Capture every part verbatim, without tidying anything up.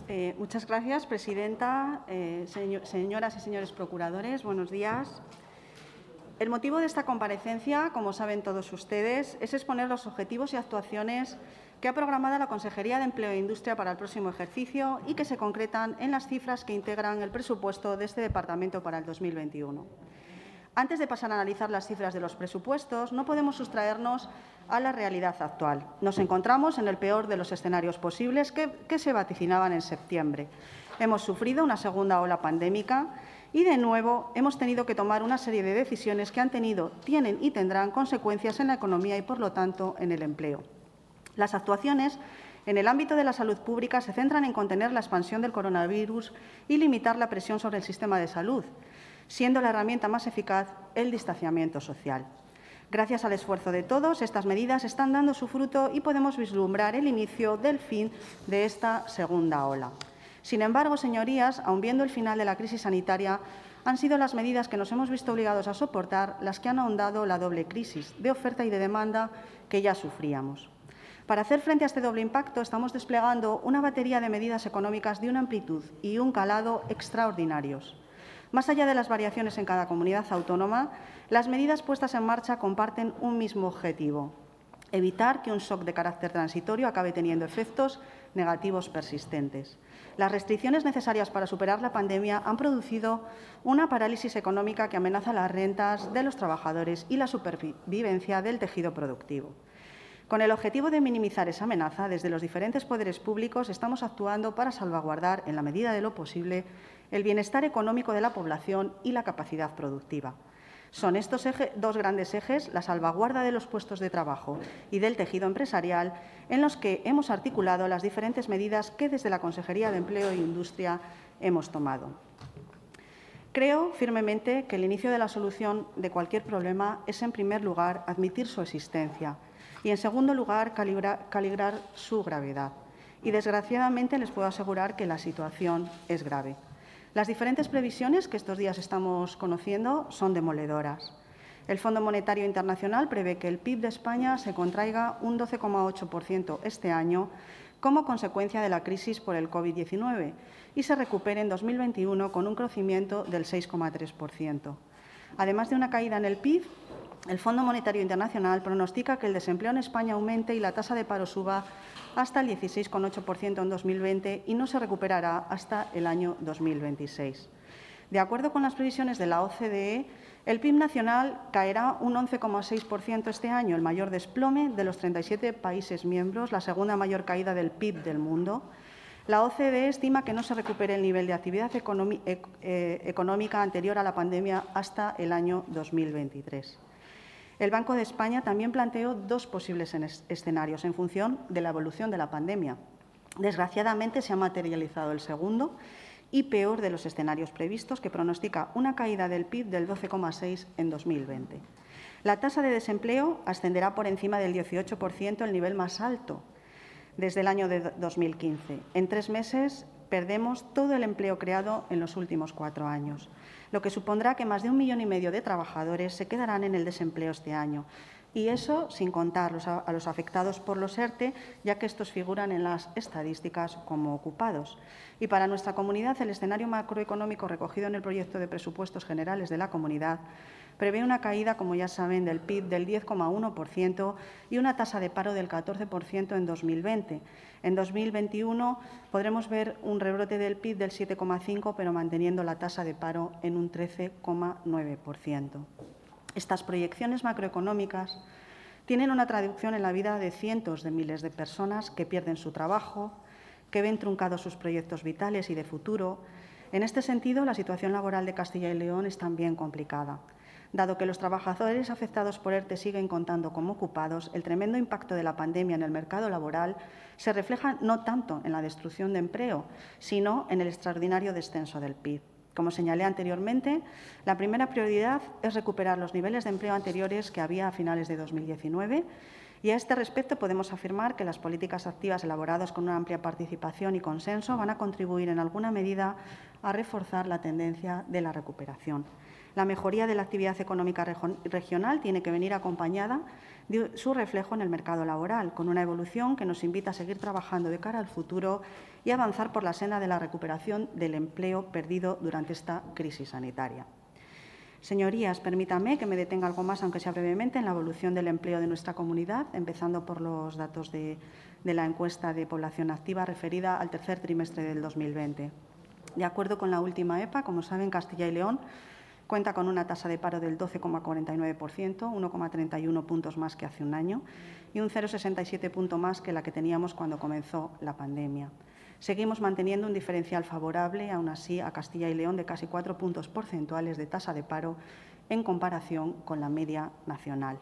Eh, muchas gracias, presidenta. Eh, señor, señoras y señores procuradores, buenos días. El motivo de esta comparecencia, como saben todos ustedes, es exponer los objetivos y actuaciones que ha programado la Consejería de Empleo e Industria para el próximo ejercicio y que se concretan en las cifras que integran el presupuesto de este departamento para el dos mil veintiuno. Antes de pasar a analizar las cifras de los presupuestos, no podemos sustraernos a la realidad actual. Nos encontramos en el peor de los escenarios posibles que, que se vaticinaban en septiembre. Hemos sufrido una segunda ola pandémica y, de nuevo, hemos tenido que tomar una serie de decisiones que han tenido, tienen y tendrán consecuencias en la economía y, por lo tanto, en el empleo. Las actuaciones en el ámbito de la salud pública se centran en contener la expansión del coronavirus y limitar la presión sobre el sistema de salud, siendo la herramienta más eficaz el distanciamiento social. Gracias al esfuerzo de todos, estas medidas están dando su fruto y podemos vislumbrar el inicio del fin de esta segunda ola. Sin embargo, señorías, aun viendo el final de la crisis sanitaria, han sido las medidas que nos hemos visto obligados a soportar las que han ahondado la doble crisis de oferta y de demanda que ya sufríamos. Para hacer frente a este doble impacto, estamos desplegando una batería de medidas económicas de una amplitud y un calado extraordinarios. Más allá de las variaciones en cada comunidad autónoma, las medidas puestas en marcha comparten un mismo objetivo: evitar que un shock de carácter transitorio acabe teniendo efectos negativos persistentes. Las restricciones necesarias para superar la pandemia han producido una parálisis económica que amenaza las rentas de los trabajadores y la supervivencia del tejido productivo. Con el objetivo de minimizar esa amenaza, desde los diferentes poderes públicos estamos actuando para salvaguardar, en la medida de lo posible, el bienestar económico de la población y la capacidad productiva. Son estos eje, dos grandes ejes, la salvaguarda de los puestos de trabajo y del tejido empresarial, en los que hemos articulado las diferentes medidas que desde la Consejería de Empleo e Industria hemos tomado. Creo firmemente que el inicio de la solución de cualquier problema es, en primer lugar, admitir su existencia y, en segundo lugar, calibrar, calibrar su gravedad. Y, desgraciadamente, les puedo asegurar que la situación es grave. Las diferentes previsiones que estos días estamos conociendo son demoledoras. El Fondo Monetario Internacional prevé que el P I B de España se contraiga un doce coma ocho por ciento este año como consecuencia de la crisis por el COVID diecinueve y se recupere en dos mil veintiuno con un crecimiento del seis coma tres por ciento. Además de una caída en el P I B, el Fondo Monetario Internacional pronostica que el desempleo en España aumente y la tasa de paro suba hasta el dieciséis coma ocho por ciento en dos mil veinte y no se recuperará hasta el año dos mil veintiséis. De acuerdo con las previsiones de la O C D E, el P I B nacional caerá un once coma seis por ciento este año, el mayor desplome de los treinta y siete países miembros, la segunda mayor caída del P I B del mundo. La O C D E estima que no se recupere el nivel de actividad económica anterior a la pandemia hasta el año dos mil veintitrés. El Banco de España también planteó dos posibles escenarios en función de la evolución de la pandemia. Desgraciadamente, se ha materializado el segundo y peor de los escenarios previstos, que pronostica una caída del P I B del doce coma seis por ciento en dos mil veinte. La tasa de desempleo ascenderá por encima del dieciocho por ciento, el nivel más alto desde el año de dos mil quince. En tres meses perdemos todo el empleo creado en los últimos cuatro años, lo que supondrá que más de un millón y medio de trabajadores se quedarán en el desempleo este año. Y eso sin contar a los afectados por los ERTE, ya que estos figuran en las estadísticas como ocupados. Y para nuestra comunidad, el escenario macroeconómico recogido en el proyecto de presupuestos generales de la comunidad prevé una caída, como ya saben, del P I B del diez coma uno por ciento y una tasa de paro del catorce por ciento en dos mil veinte. En dos mil veintiuno podremos ver un rebrote del P I B del siete coma cinco por ciento, pero manteniendo la tasa de paro en un trece coma nueve por ciento. Estas proyecciones macroeconómicas tienen una traducción en la vida de cientos de miles de personas que pierden su trabajo, que ven truncados sus proyectos vitales y de futuro. En este sentido, la situación laboral de Castilla y León es también complicada. Dado que los trabajadores afectados por ERTE siguen contando como ocupados, el tremendo impacto de la pandemia en el mercado laboral se refleja no tanto en la destrucción de empleo, sino en el extraordinario descenso del P I B. Como señalé anteriormente, la primera prioridad es recuperar los niveles de empleo anteriores que había a finales de dos mil diecinueve y a este respecto podemos afirmar que las políticas activas elaboradas con una amplia participación y consenso van a contribuir en alguna medida a reforzar la tendencia de la recuperación. La mejoría de la actividad económica regional tiene que venir acompañada de su reflejo en el mercado laboral, con una evolución que nos invita a seguir trabajando de cara al futuro y avanzar por la senda de la recuperación del empleo perdido durante esta crisis sanitaria. Señorías, permítanme que me detenga algo más, aunque sea brevemente, en la evolución del empleo de nuestra comunidad, empezando por los datos de, de la encuesta de población activa referida al tercer trimestre del dos mil veinte. De acuerdo con la última E P A, como saben, Castilla y León cuenta con una tasa de paro del doce coma cuarenta y nueve por ciento, uno coma treinta y uno puntos más que hace un año y un cero coma sesenta y siete punto más que la que teníamos cuando comenzó la pandemia. Seguimos manteniendo un diferencial favorable, aún así, a Castilla y León de casi cuatro puntos porcentuales de tasa de paro en comparación con la media nacional.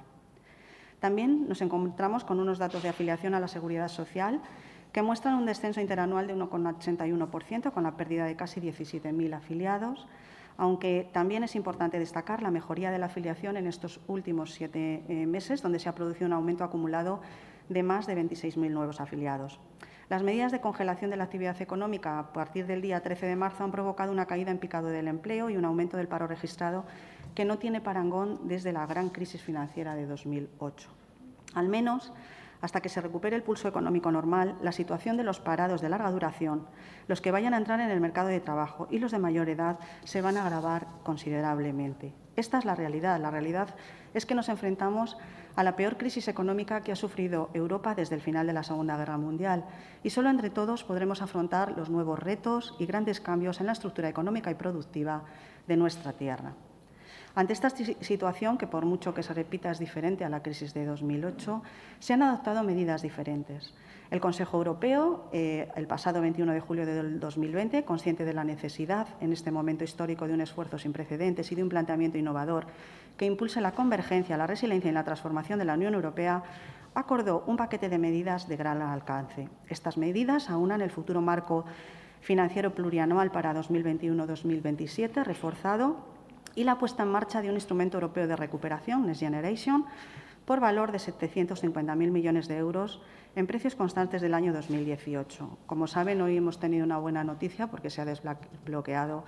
También nos encontramos con unos datos de afiliación a la Seguridad Social que muestran un descenso interanual de uno coma ochenta y uno por ciento, con la pérdida de casi diecisiete mil afiliados, aunque también es importante destacar la mejoría de la afiliación en estos últimos siete eh, meses, donde se ha producido un aumento acumulado de más de veintiséis mil nuevos afiliados. Las medidas de congelación de la actividad económica a partir del día trece de marzo han provocado una caída en picado del empleo y un aumento del paro registrado que no tiene parangón desde la gran crisis financiera de dos mil ocho. Al menos, hasta que se recupere el pulso económico normal, la situación de los parados de larga duración, los que vayan a entrar en el mercado de trabajo y los de mayor edad se van a agravar considerablemente. Esta es la realidad. La realidad es que nos enfrentamos a la peor crisis económica que ha sufrido Europa desde el final de la Segunda Guerra Mundial y solo entre todos podremos afrontar los nuevos retos y grandes cambios en la estructura económica y productiva de nuestra tierra. Ante esta situación, que por mucho que se repita es diferente a la crisis de dos mil ocho, se han adoptado medidas diferentes. El Consejo Europeo, eh, el pasado veintiuno de julio del dos mil veinte, consciente de la necesidad en este momento histórico de un esfuerzo sin precedentes y de un planteamiento innovador que impulse la convergencia, la resiliencia y la transformación de la Unión Europea, acordó un paquete de medidas de gran alcance. Estas medidas aunan el futuro marco financiero plurianual para dos mil veintiuno a dos mil veintisiete, reforzado, y la puesta en marcha de un instrumento europeo de recuperación, Next Generation, por valor de setecientos cincuenta mil millones de euros en precios constantes del año dos mil dieciocho. Como saben, hoy hemos tenido una buena noticia porque se ha desbloqueado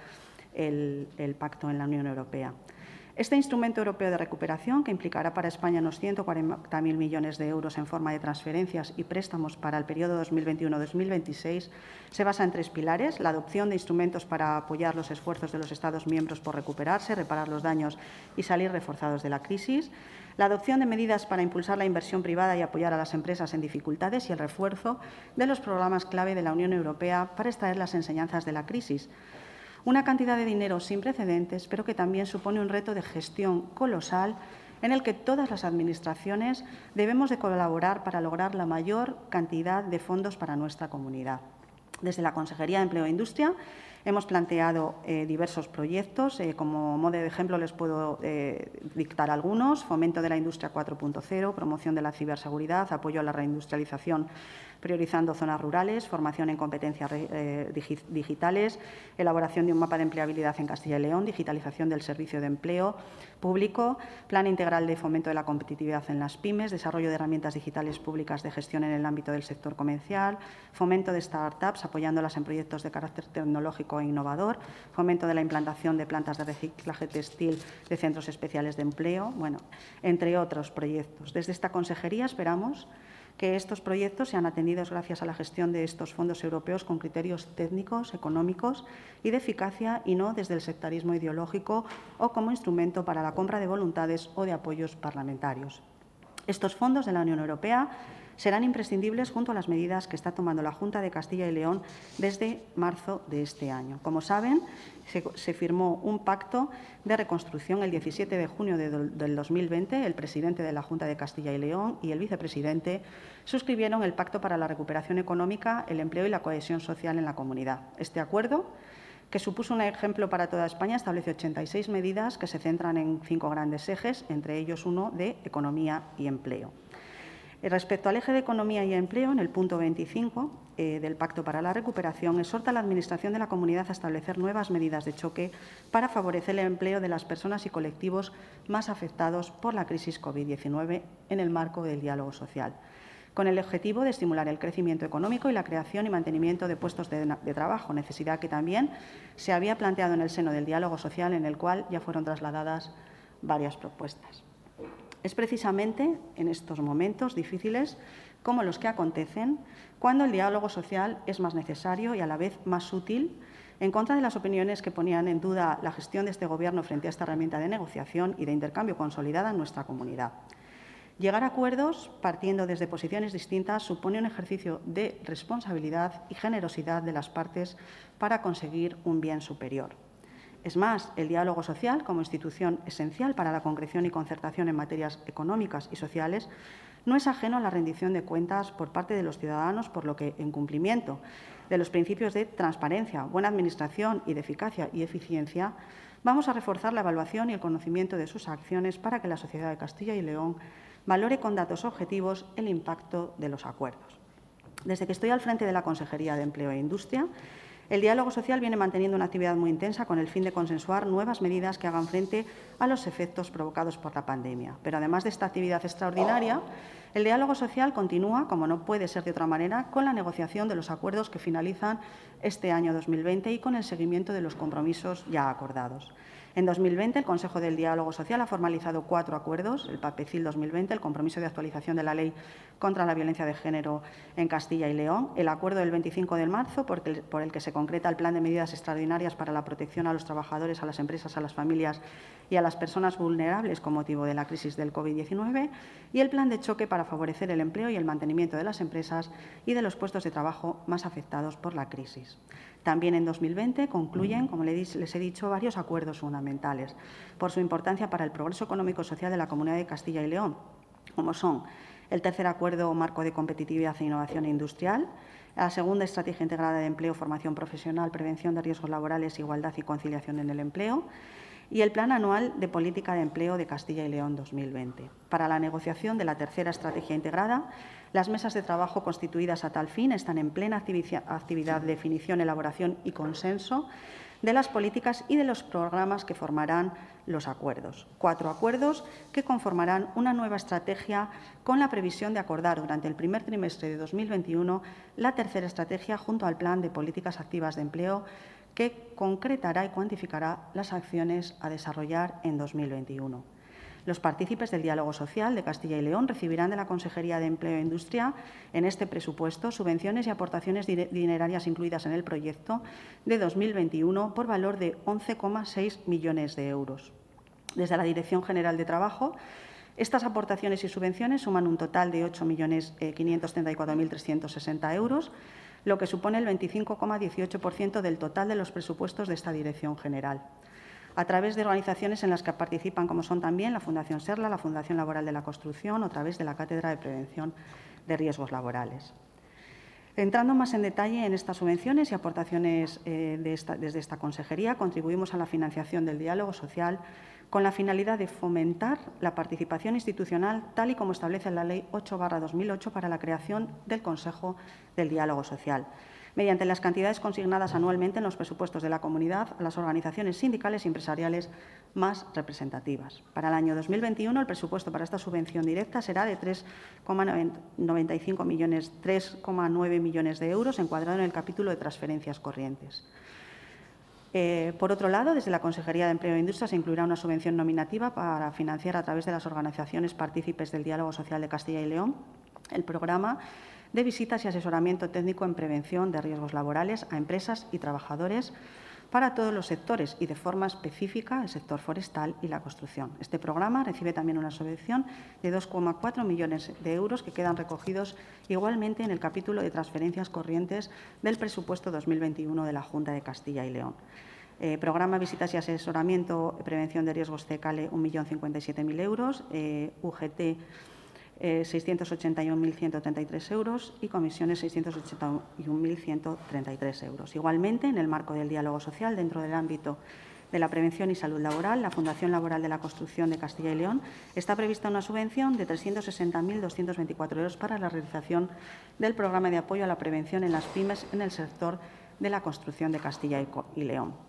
el, el pacto en la Unión Europea. Este instrumento europeo de recuperación, que implicará para España unos ciento cuarenta mil millones de euros en forma de transferencias y préstamos para el periodo dos mil veintiuno a dos mil veintiséis, se basa en tres pilares: la adopción de instrumentos para apoyar los esfuerzos de los Estados miembros por recuperarse, reparar los daños y salir reforzados de la crisis; la adopción de medidas para impulsar la inversión privada y apoyar a las empresas en dificultades; y el refuerzo de los programas clave de la Unión Europea para extraer las enseñanzas de la crisis. Una cantidad de dinero sin precedentes, pero que también supone un reto de gestión colosal en el que todas las administraciones debemos de colaborar para lograr la mayor cantidad de fondos para nuestra comunidad. Desde la Consejería de Empleo e Industria hemos planteado eh, diversos proyectos. Eh, como modo de ejemplo les puedo eh, dictar algunos: fomento de la industria cuatro punto cero, promoción de la ciberseguridad, apoyo a la reindustrialización priorizando zonas rurales, formación en competencias eh, digitales, elaboración de un mapa de empleabilidad en Castilla y León, digitalización del servicio de empleo público, plan integral de fomento de la competitividad en las pymes, desarrollo de herramientas digitales públicas de gestión en el ámbito del sector comercial, fomento de startups, apoyándolas en proyectos de carácter tecnológico e innovador, fomento de la implantación de plantas de reciclaje textil de centros especiales de empleo, bueno, entre otros proyectos. Desde esta consejería esperamos que estos proyectos sean atendidos gracias a la gestión de estos fondos europeos con criterios técnicos, económicos y de eficacia, y no desde el sectarismo ideológico o como instrumento para la compra de voluntades o de apoyos parlamentarios. Estos fondos de la Unión Europea serán imprescindibles junto a las medidas que está tomando la Junta de Castilla y León desde marzo de este año. Como saben, se, se firmó un pacto de reconstrucción el diecisiete de junio de, del dos mil veinte. El presidente de la Junta de Castilla y León y el vicepresidente suscribieron el Pacto para la Recuperación Económica, el Empleo y la Cohesión Social en la Comunidad. Este acuerdo, que supuso un ejemplo para toda España, establece ochenta y seis medidas que se centran en cinco grandes ejes, entre ellos uno de economía y empleo. Respecto al eje de economía y empleo, en el punto veinticinco eh, del Pacto para la Recuperación, exhorta a la Administración de la Comunidad a establecer nuevas medidas de choque para favorecer el empleo de las personas y colectivos más afectados por la crisis COVID diecinueve en el marco del diálogo social. con el objetivo de estimular el crecimiento económico y la creación y mantenimiento de puestos de, de trabajo, necesidad que también se había planteado en el seno del diálogo social, en el cual ya fueron trasladadas varias propuestas. Es precisamente en estos momentos difíciles como los que acontecen cuando el diálogo social es más necesario y a la vez más útil, en contra de las opiniones que ponían en duda la gestión de este Gobierno frente a esta herramienta de negociación y de intercambio consolidada en nuestra comunidad. Llegar a acuerdos partiendo desde posiciones distintas supone un ejercicio de responsabilidad y generosidad de las partes para conseguir un bien superior. Es más, el diálogo social, como institución esencial para la concreción y concertación en materias económicas y sociales, no es ajeno a la rendición de cuentas por parte de los ciudadanos, por lo que, en cumplimiento de los principios de transparencia, buena administración y de eficacia y eficiencia, vamos a reforzar la evaluación y el conocimiento de sus acciones para que la sociedad de Castilla y León valore con datos objetivos el impacto de los acuerdos. Desde que estoy al frente de la Consejería de Empleo e Industria, el diálogo social viene manteniendo una actividad muy intensa con el fin de consensuar nuevas medidas que hagan frente a los efectos provocados por la pandemia. Pero además de esta actividad extraordinaria, el diálogo social continúa, como no puede ser de otra manera, con la negociación de los acuerdos que finalizan este año dos mil veinte y con el seguimiento de los compromisos ya acordados. En dos mil veinte, el Consejo del Diálogo Social ha formalizado cuatro acuerdos, el PAPECIL dos mil veinte, el Compromiso de Actualización de la Ley contra la Violencia de Género en Castilla y León, el Acuerdo del veinticinco de marzo, por el que se concreta el Plan de Medidas Extraordinarias para la Protección a los Trabajadores, a las Empresas, a las Familias y a las Personas Vulnerables con motivo de la crisis del COVID diecinueve, y el Plan de Choque para favorecer el empleo y el mantenimiento de las empresas y de los puestos de trabajo más afectados por la crisis. También en dos mil veinte concluyen, como les he dicho, varios acuerdos fundamentales por su importancia para el progreso económico y social de la Comunidad de Castilla y León, como son el tercer Acuerdo Marco de Competitividad e Innovación Industrial, la segunda Estrategia Integrada de Empleo, Formación Profesional, Prevención de Riesgos Laborales, Igualdad y Conciliación en el Empleo, y el Plan Anual de Política de Empleo de Castilla y León dos mil veinte. Para la negociación de la tercera estrategia integrada, las mesas de trabajo constituidas a tal fin están en plena actividad de definición, elaboración y consenso de las políticas y de los programas que formarán los acuerdos. Cuatro acuerdos que conformarán una nueva estrategia con la previsión de acordar durante el primer trimestre de dos mil veintiuno la tercera estrategia junto al Plan de Políticas Activas de Empleo, que concretará y cuantificará las acciones a desarrollar en dos mil veintiuno. Los partícipes del diálogo social de Castilla y León recibirán de la Consejería de Empleo e Industria en este presupuesto subvenciones y aportaciones dinerarias incluidas en el proyecto de dos mil veintiuno por valor de once coma seis millones de euros. Desde la Dirección General de Trabajo, estas aportaciones y subvenciones suman un total de ocho millones quinientos treinta y cuatro mil trescientos sesenta euros, lo que supone el veinticinco coma dieciocho por ciento del total de los presupuestos de esta Dirección General, a través de organizaciones en las que participan, como son también la Fundación SERLA, la Fundación Laboral de la Construcción, o a través de la Cátedra de Prevención de Riesgos Laborales. Entrando más en detalle en estas subvenciones y aportaciones eh, de esta, desde esta consejería, contribuimos a la financiación del diálogo social con la finalidad de fomentar la participación institucional, tal y como establece la Ley ocho barra dos mil ocho para la creación del Consejo del Diálogo Social, mediante las cantidades consignadas anualmente en los presupuestos de la comunidad a las organizaciones sindicales y empresariales más representativas. Para el año dos mil veintiuno, el presupuesto para esta subvención directa será de tres coma noventa y cinco millones, tres coma nueve millones de euros, encuadrado en el capítulo de transferencias corrientes. Eh, por otro lado, desde la Consejería de Empleo e Industria se incluirá una subvención nominativa para financiar a través de las organizaciones partícipes del Diálogo Social de Castilla y León el programa de visitas y asesoramiento técnico en prevención de riesgos laborales a empresas y trabajadores para todos los sectores y de forma específica el sector forestal y la construcción. Este programa recibe también una subvención de dos coma cuatro millones de euros que quedan recogidos igualmente en el capítulo de transferencias corrientes del presupuesto dos mil veintiuno de la Junta de Castilla y León. Eh, programa Visitas y Asesoramiento Prevención de Riesgos C E C A L E un millón cincuenta y siete mil euros, eh, U G T Eh, seiscientos ochenta y un mil ciento treinta y tres euros y comisiones seiscientos ochenta y un mil ciento treinta y tres euros. Igualmente, en el marco del diálogo social, dentro del ámbito de la prevención y salud laboral, la Fundación Laboral de la Construcción de Castilla y León está prevista una subvención de trescientos sesenta mil doscientos veinticuatro euros para la realización del programa de apoyo a la prevención en las pymes en el sector de la construcción de Castilla y León.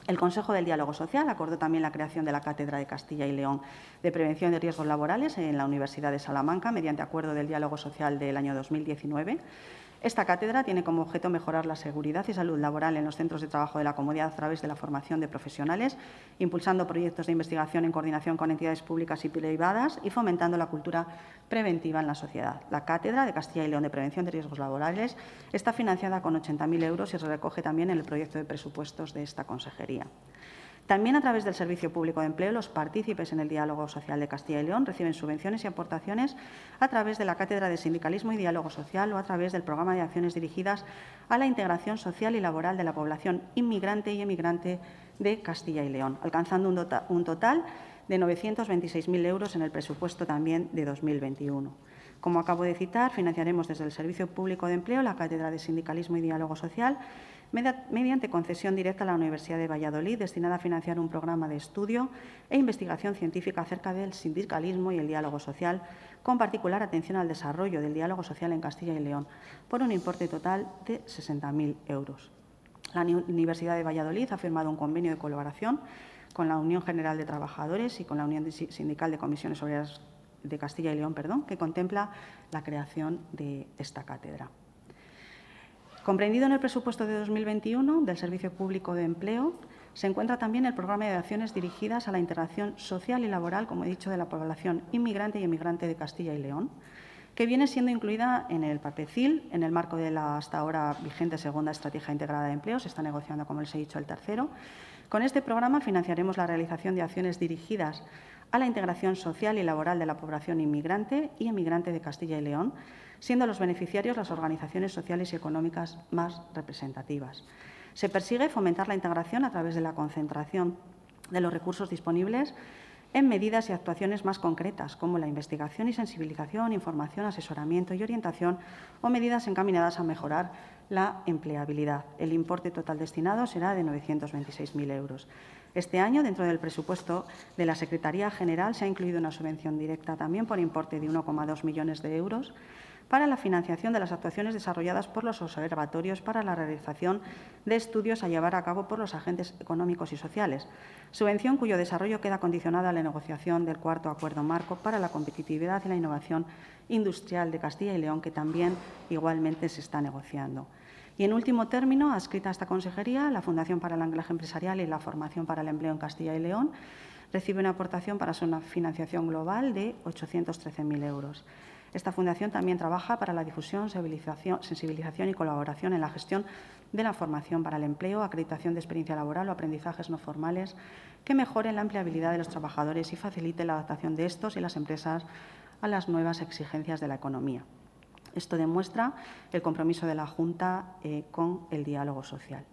El Consejo del Diálogo Social acordó también la creación de la Cátedra de Castilla y León de Prevención de Riesgos Laborales en la Universidad de Salamanca, mediante acuerdo del Diálogo Social del año dos mil diecinueve. Esta cátedra tiene como objeto mejorar la seguridad y salud laboral en los centros de trabajo de la comunidad a través de la formación de profesionales, impulsando proyectos de investigación en coordinación con entidades públicas y privadas y fomentando la cultura preventiva en la sociedad. La Cátedra de Castilla y León de Prevención de Riesgos Laborales está financiada con ochenta mil euros y se recoge también en el proyecto de presupuestos de esta consejería. También a través del Servicio Público de Empleo, los partícipes en el Diálogo Social de Castilla y León reciben subvenciones y aportaciones a través de la Cátedra de Sindicalismo y Diálogo Social o a través del Programa de Acciones dirigidas a la integración social y laboral de la población inmigrante y emigrante de Castilla y León, alcanzando un, un total de novecientos veintiséis mil euros en el presupuesto también de dos mil veintiuno. Como acabo de citar, financiaremos desde el Servicio Público de Empleo la Cátedra de Sindicalismo y Diálogo Social mediante concesión directa a la Universidad de Valladolid, destinada a financiar un programa de estudio e investigación científica acerca del sindicalismo y el diálogo social, con particular atención al desarrollo del diálogo social en Castilla y León, por un importe total de sesenta mil euros. La Universidad de Valladolid ha firmado un convenio de colaboración con la Unión General de Trabajadores y con la Unión Sindical de Comisiones Obreras de Castilla y León, perdón, que contempla la creación de esta cátedra. Comprendido en el presupuesto de dos mil veintiuno del Servicio Público de Empleo se encuentra también el programa de acciones dirigidas a la integración social y laboral, como he dicho, de la población inmigrante y emigrante de Castilla y León, que viene siendo incluida en el PAPECIL, en el marco de la hasta ahora vigente segunda Estrategia Integrada de Empleo. Se está negociando, como les he dicho, el tercero. Con este programa financiaremos la realización de acciones dirigidas a la integración social y laboral de la población inmigrante y emigrante de Castilla y León, siendo los beneficiarios las organizaciones sociales y económicas más representativas. Se persigue fomentar la integración a través de la concentración de los recursos disponibles en medidas y actuaciones más concretas, como la investigación y sensibilización, información, asesoramiento y orientación, o medidas encaminadas a mejorar la empleabilidad. El importe total destinado será de novecientos veintiséis mil euros. Este año, dentro del presupuesto de la Secretaría General, se ha incluido una subvención directa también por importe de uno coma dos millones de euros para la financiación de las actuaciones desarrolladas por los observatorios para la realización de estudios a llevar a cabo por los agentes económicos y sociales, subvención cuyo desarrollo queda condicionada a la negociación del cuarto Acuerdo Marco para la Competitividad y la Innovación Industrial de Castilla y León, que también igualmente se está negociando. Y, en último término, adscrita a esta consejería, la Fundación para el Anclaje Empresarial y la Formación para el Empleo en Castilla y León recibe una aportación para su financiación global de ochocientos trece mil euros. Esta fundación también trabaja para la difusión, sensibilización y colaboración en la gestión de la formación para el empleo, acreditación de experiencia laboral o aprendizajes no formales que mejoren la empleabilidad de los trabajadores y facilite la adaptación de estos y las empresas a las nuevas exigencias de la economía. Esto demuestra el compromiso de la Junta eh, con el diálogo social.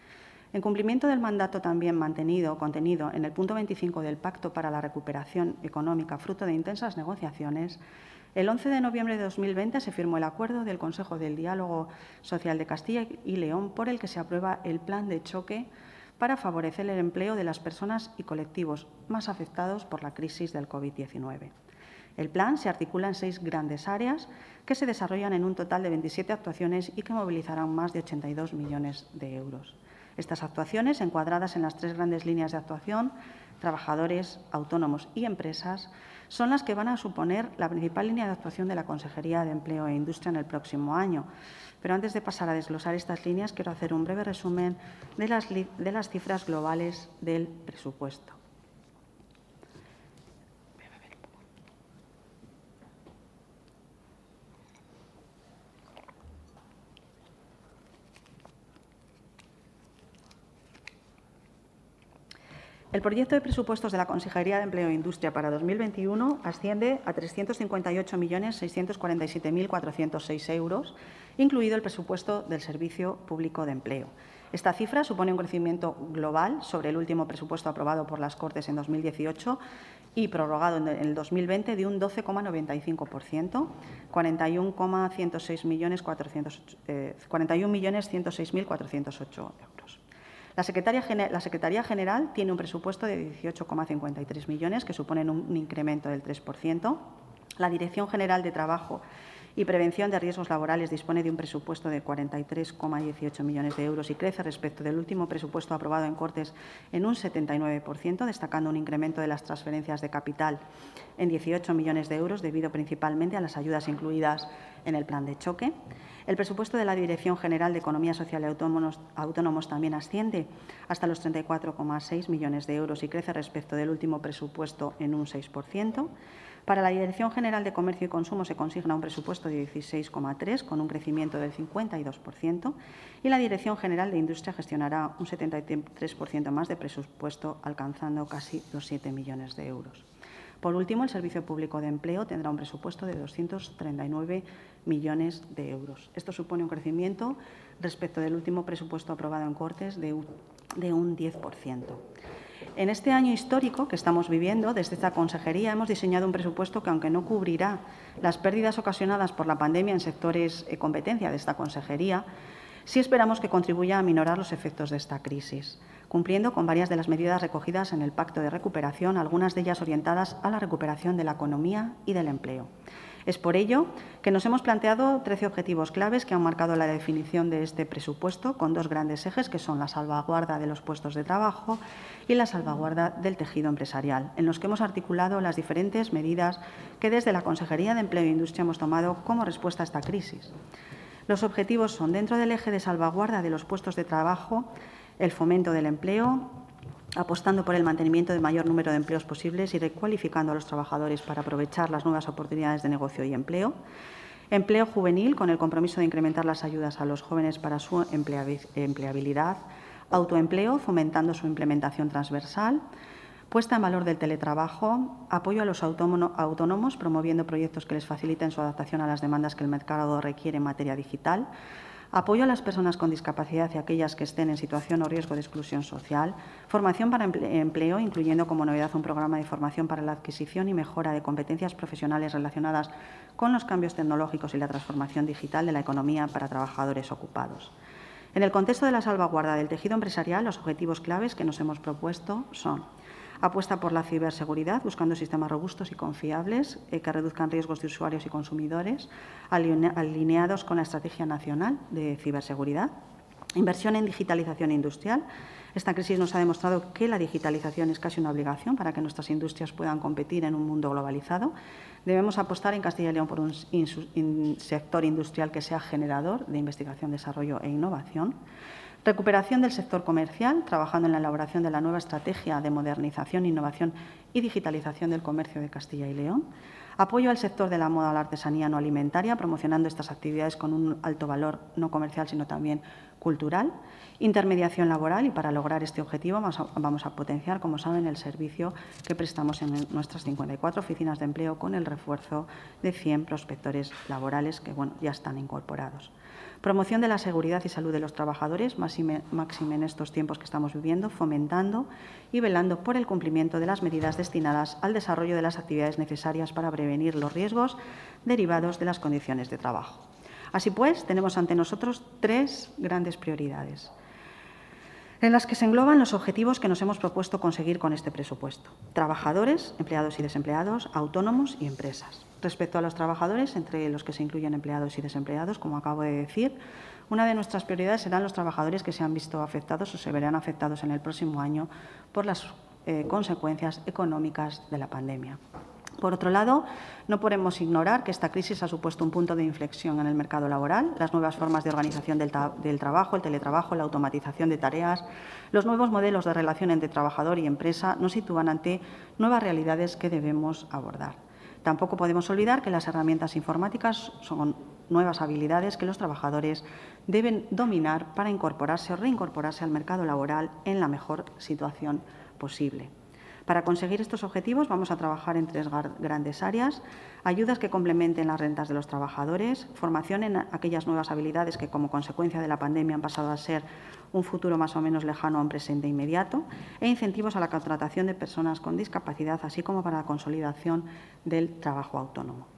En cumplimiento del mandato también mantenido, contenido en el punto veinticinco del Pacto para la Recuperación Económica, fruto de intensas negociaciones, el once de noviembre de dos mil veinte se firmó el acuerdo del Consejo del Diálogo Social de Castilla y León por el que se aprueba el plan de choque para favorecer el empleo de las personas y colectivos más afectados por la crisis del COVID diecinueve. El plan se articula en seis grandes áreas que se desarrollan en un total de veintisiete actuaciones y que movilizarán más de ochenta y dos millones de euros. Estas actuaciones, encuadradas en las tres grandes líneas de actuación, trabajadores, autónomos y empresas, son las que van a suponer la principal línea de actuación de la Consejería de Empleo e Industria en el próximo año. Pero antes de pasar a desglosar estas líneas, quiero hacer un breve resumen de las, de las cifras globales del presupuesto. El proyecto de presupuestos de la Consejería de Empleo e Industria para dos mil veintiuno asciende a trescientos cincuenta y ocho millones seiscientos cuarenta y siete mil cuatrocientos seis euros, incluido el presupuesto del Servicio Público de Empleo. Esta cifra supone un crecimiento global sobre el último presupuesto aprobado por las Cortes en dos mil dieciocho y prorrogado en el dos mil veinte de un doce coma noventa y cinco por ciento, cuarenta y un millones ciento seis mil cuatrocientos ocho euros. La Secretaría, la Secretaría General tiene un presupuesto de dieciocho coma cincuenta y tres millones, que suponen un, un incremento del tres por ciento. La Dirección General de Trabajo y Prevención de Riesgos Laborales dispone de un presupuesto de cuarenta y tres coma dieciocho millones de euros y crece respecto del último presupuesto aprobado en Cortes en un setenta y nueve por ciento, destacando un incremento de las transferencias de capital en dieciocho millones de euros, debido principalmente a las ayudas incluidas en el plan de choque. El presupuesto de la Dirección General de Economía Social y Autónomos, Autónomos también asciende hasta los treinta y cuatro coma seis millones de euros y crece respecto del último presupuesto en un seis por ciento. Para la Dirección General de Comercio y Consumo se consigna un presupuesto de dieciséis coma tres, con un crecimiento del cincuenta y dos por ciento, y la Dirección General de Industria gestionará un setenta y tres por ciento más de presupuesto, alcanzando casi los siete millones de euros. Por último, el Servicio Público de Empleo tendrá un presupuesto de doscientos treinta y nueve millones de euros. Esto supone un crecimiento respecto del último presupuesto aprobado en Cortes de un, de un diez por ciento. En este año histórico que estamos viviendo, desde esta consejería hemos diseñado un presupuesto que, aunque no cubrirá las pérdidas ocasionadas por la pandemia en sectores de competencia de esta consejería, sí esperamos que contribuya a minorar los efectos de esta crisis, cumpliendo con varias de las medidas recogidas en el Pacto de Recuperación, algunas de ellas orientadas a la recuperación de la economía y del empleo. Es por ello que nos hemos planteado trece objetivos claves que han marcado la definición de este presupuesto, con dos grandes ejes, que son la salvaguarda de los puestos de trabajo y la salvaguarda del tejido empresarial, en los que hemos articulado las diferentes medidas que desde la Consejería de Empleo e Industria hemos tomado como respuesta a esta crisis. Los objetivos son, dentro del eje de salvaguarda de los puestos de trabajo, el fomento del empleo, apostando por el mantenimiento del mayor número de empleos posibles y recualificando a los trabajadores para aprovechar las nuevas oportunidades de negocio y empleo. Empleo juvenil, con el compromiso de incrementar las ayudas a los jóvenes para su empleabilidad. Autoempleo, fomentando su implementación transversal. Puesta en valor del teletrabajo. Apoyo a los autónomos, promoviendo proyectos que les faciliten su adaptación a las demandas que el mercado requiere en materia digital. Apoyo a las personas con discapacidad y a aquellas que estén en situación o riesgo de exclusión social. Formación para empleo, incluyendo como novedad un programa de formación para la adquisición y mejora de competencias profesionales relacionadas con los cambios tecnológicos y la transformación digital de la economía para trabajadores ocupados. En el contexto de la salvaguarda del tejido empresarial, los objetivos claves que nos hemos propuesto son: apuesta por la ciberseguridad, buscando sistemas robustos y confiables eh, que reduzcan riesgos de usuarios y consumidores, aline alineados con la Estrategia Nacional de Ciberseguridad. Inversión en digitalización industrial. Esta crisis nos ha demostrado que la digitalización es casi una obligación para que nuestras industrias puedan competir en un mundo globalizado. Debemos apostar en Castilla y León por un in sector industrial que sea generador de investigación, desarrollo e innovación. Recuperación del sector comercial, trabajando en la elaboración de la nueva estrategia de modernización, innovación y digitalización del comercio de Castilla y León. Apoyo al sector de la moda, la artesanía no alimentaria, promocionando estas actividades con un alto valor no comercial, sino también cultural. Intermediación laboral, y para lograr este objetivo vamos a, vamos a potenciar, como saben, el servicio que prestamos en nuestras cincuenta y cuatro oficinas de empleo, con el refuerzo de cien prospectores laborales que, bueno, ya están incorporados. Promoción de la seguridad y salud de los trabajadores, máxime en estos tiempos que estamos viviendo, fomentando y velando por el cumplimiento de las medidas destinadas al desarrollo de las actividades necesarias para prevenir los riesgos derivados de las condiciones de trabajo. Así pues, tenemos ante nosotros tres grandes prioridades, en las que se engloban los objetivos que nos hemos propuesto conseguir con este presupuesto: trabajadores, empleados y desempleados, autónomos y empresas. Respecto a los trabajadores, entre los que se incluyen empleados y desempleados, como acabo de decir, una de nuestras prioridades serán los trabajadores que se han visto afectados o se verán afectados en el próximo año por las eh, consecuencias económicas de la pandemia. Por otro lado, no podemos ignorar que esta crisis ha supuesto un punto de inflexión en el mercado laboral. Las nuevas formas de organización del, del trabajo, el teletrabajo, la automatización de tareas, los nuevos modelos de relación entre trabajador y empresa nos sitúan ante nuevas realidades que debemos abordar. Tampoco podemos olvidar que las herramientas informáticas son nuevas habilidades que los trabajadores deben dominar para incorporarse o reincorporarse al mercado laboral en la mejor situación posible. Para conseguir estos objetivos vamos a trabajar en tres grandes áreas: ayudas que complementen las rentas de los trabajadores, formación en aquellas nuevas habilidades que como consecuencia de la pandemia han pasado a ser un futuro más o menos lejano a un presente inmediato, e incentivos a la contratación de personas con discapacidad, así como para la consolidación del trabajo autónomo.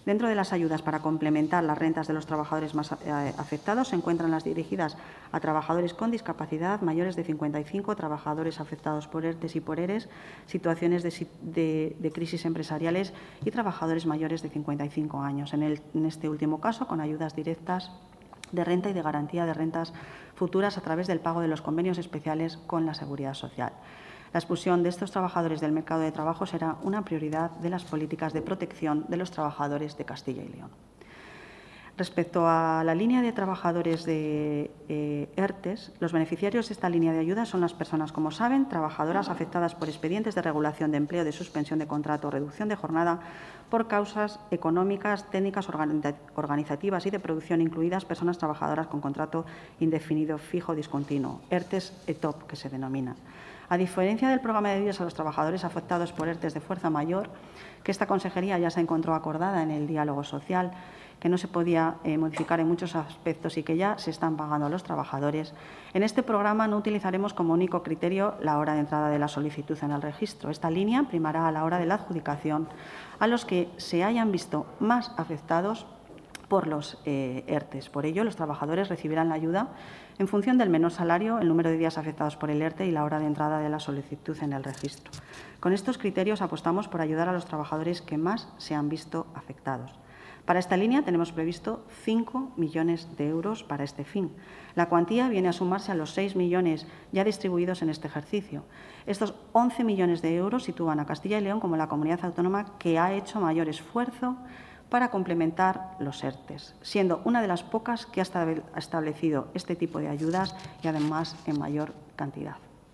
Dentro de las ayudas para complementar las rentas de los trabajadores más afectados se encuentran las dirigidas a trabajadores con discapacidad, mayores de cincuenta y cinco, trabajadores afectados por ERTES y por ERES, situaciones de, de, de crisis empresariales y trabajadores mayores de cincuenta y cinco años. En, el, en este último caso, con ayudas directas de renta y de garantía de rentas futuras a través del pago de los convenios especiales con la Seguridad Social. La expulsión de estos trabajadores del mercado de trabajo será una prioridad de las políticas de protección de los trabajadores de Castilla y León. Respecto a la línea de trabajadores de eh, ERTES, los beneficiarios de esta línea de ayuda son las personas, como saben, trabajadoras afectadas por expedientes de regulación de empleo, de suspensión de contrato o reducción de jornada por causas económicas, técnicas, organizativas y de producción, incluidas personas trabajadoras con contrato indefinido, fijo, discontinuo, ERTES-E T O P, que se denomina. A diferencia del programa de ayudas a los trabajadores afectados por ERTES de fuerza mayor, que esta consejería ya se encontró acordada en el diálogo social, que no se podía eh, modificar en muchos aspectos y que ya se están pagando a los trabajadores, en este programa no utilizaremos como único criterio la hora de entrada de la solicitud en el registro. Esta línea primará a la hora de la adjudicación a los que se hayan visto más afectados por los eh, ERTES. Por ello, los trabajadores recibirán la ayuda en función del menor salario, el número de días afectados por el ERTE y la hora de entrada de la solicitud en el registro. Con estos criterios apostamos por ayudar a los trabajadores que más se han visto afectados. Para esta línea tenemos previsto cinco millones de euros para este fin. La cuantía viene a sumarse a los seis millones ya distribuidos en este ejercicio. Estos once millones de euros sitúan a Castilla y León como la comunidad autónoma que ha hecho mayor esfuerzo para complementar los ERTES, siendo una de las pocas que ha establecido este tipo de ayudas y, además, en mayor cantidad.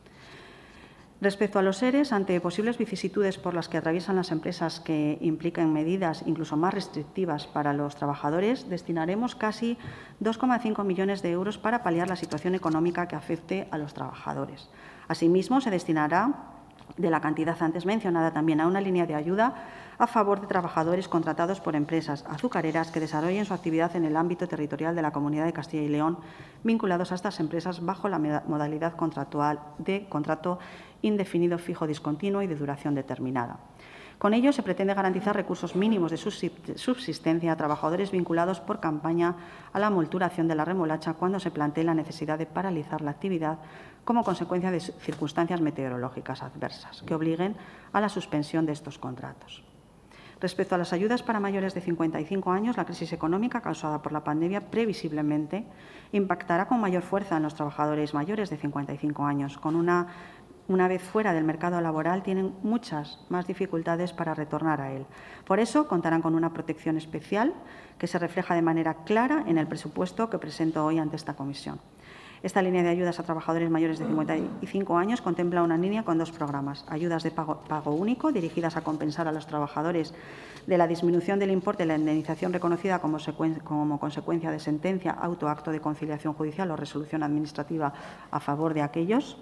Respecto a los ERES, ante posibles vicisitudes por las que atraviesan las empresas que implican medidas incluso más restrictivas para los trabajadores, destinaremos casi dos coma cinco millones de euros para paliar la situación económica que afecte a los trabajadores. Asimismo, se destinará de la cantidad antes mencionada también a una línea de ayuda a favor de trabajadores contratados por empresas azucareras que desarrollen su actividad en el ámbito territorial de la Comunidad de Castilla y León, vinculados a estas empresas bajo la modalidad contractual de contrato indefinido, fijo, discontinuo y de duración determinada. Con ello, se pretende garantizar recursos mínimos de subsistencia a trabajadores vinculados por campaña a la molturación de la remolacha cuando se plantee la necesidad de paralizar la actividad como consecuencia de circunstancias meteorológicas adversas que obliguen a la suspensión de estos contratos. Respecto a las ayudas para mayores de cincuenta y cinco años, la crisis económica causada por la pandemia previsiblemente impactará con mayor fuerza en los trabajadores mayores de cincuenta y cinco años. Con una, una vez fuera del mercado laboral, tienen muchas más dificultades para retornar a él. Por eso, contarán con una protección especial que se refleja de manera clara en el presupuesto que presento hoy ante esta comisión. Esta línea de ayudas a trabajadores mayores de cincuenta y cinco años contempla una línea con dos programas. Ayudas de pago, pago único, dirigidas a compensar a los trabajadores de la disminución del importe de la indemnización reconocida como, como consecuencia de sentencia, auto, acto de conciliación judicial o resolución administrativa a favor de aquellos.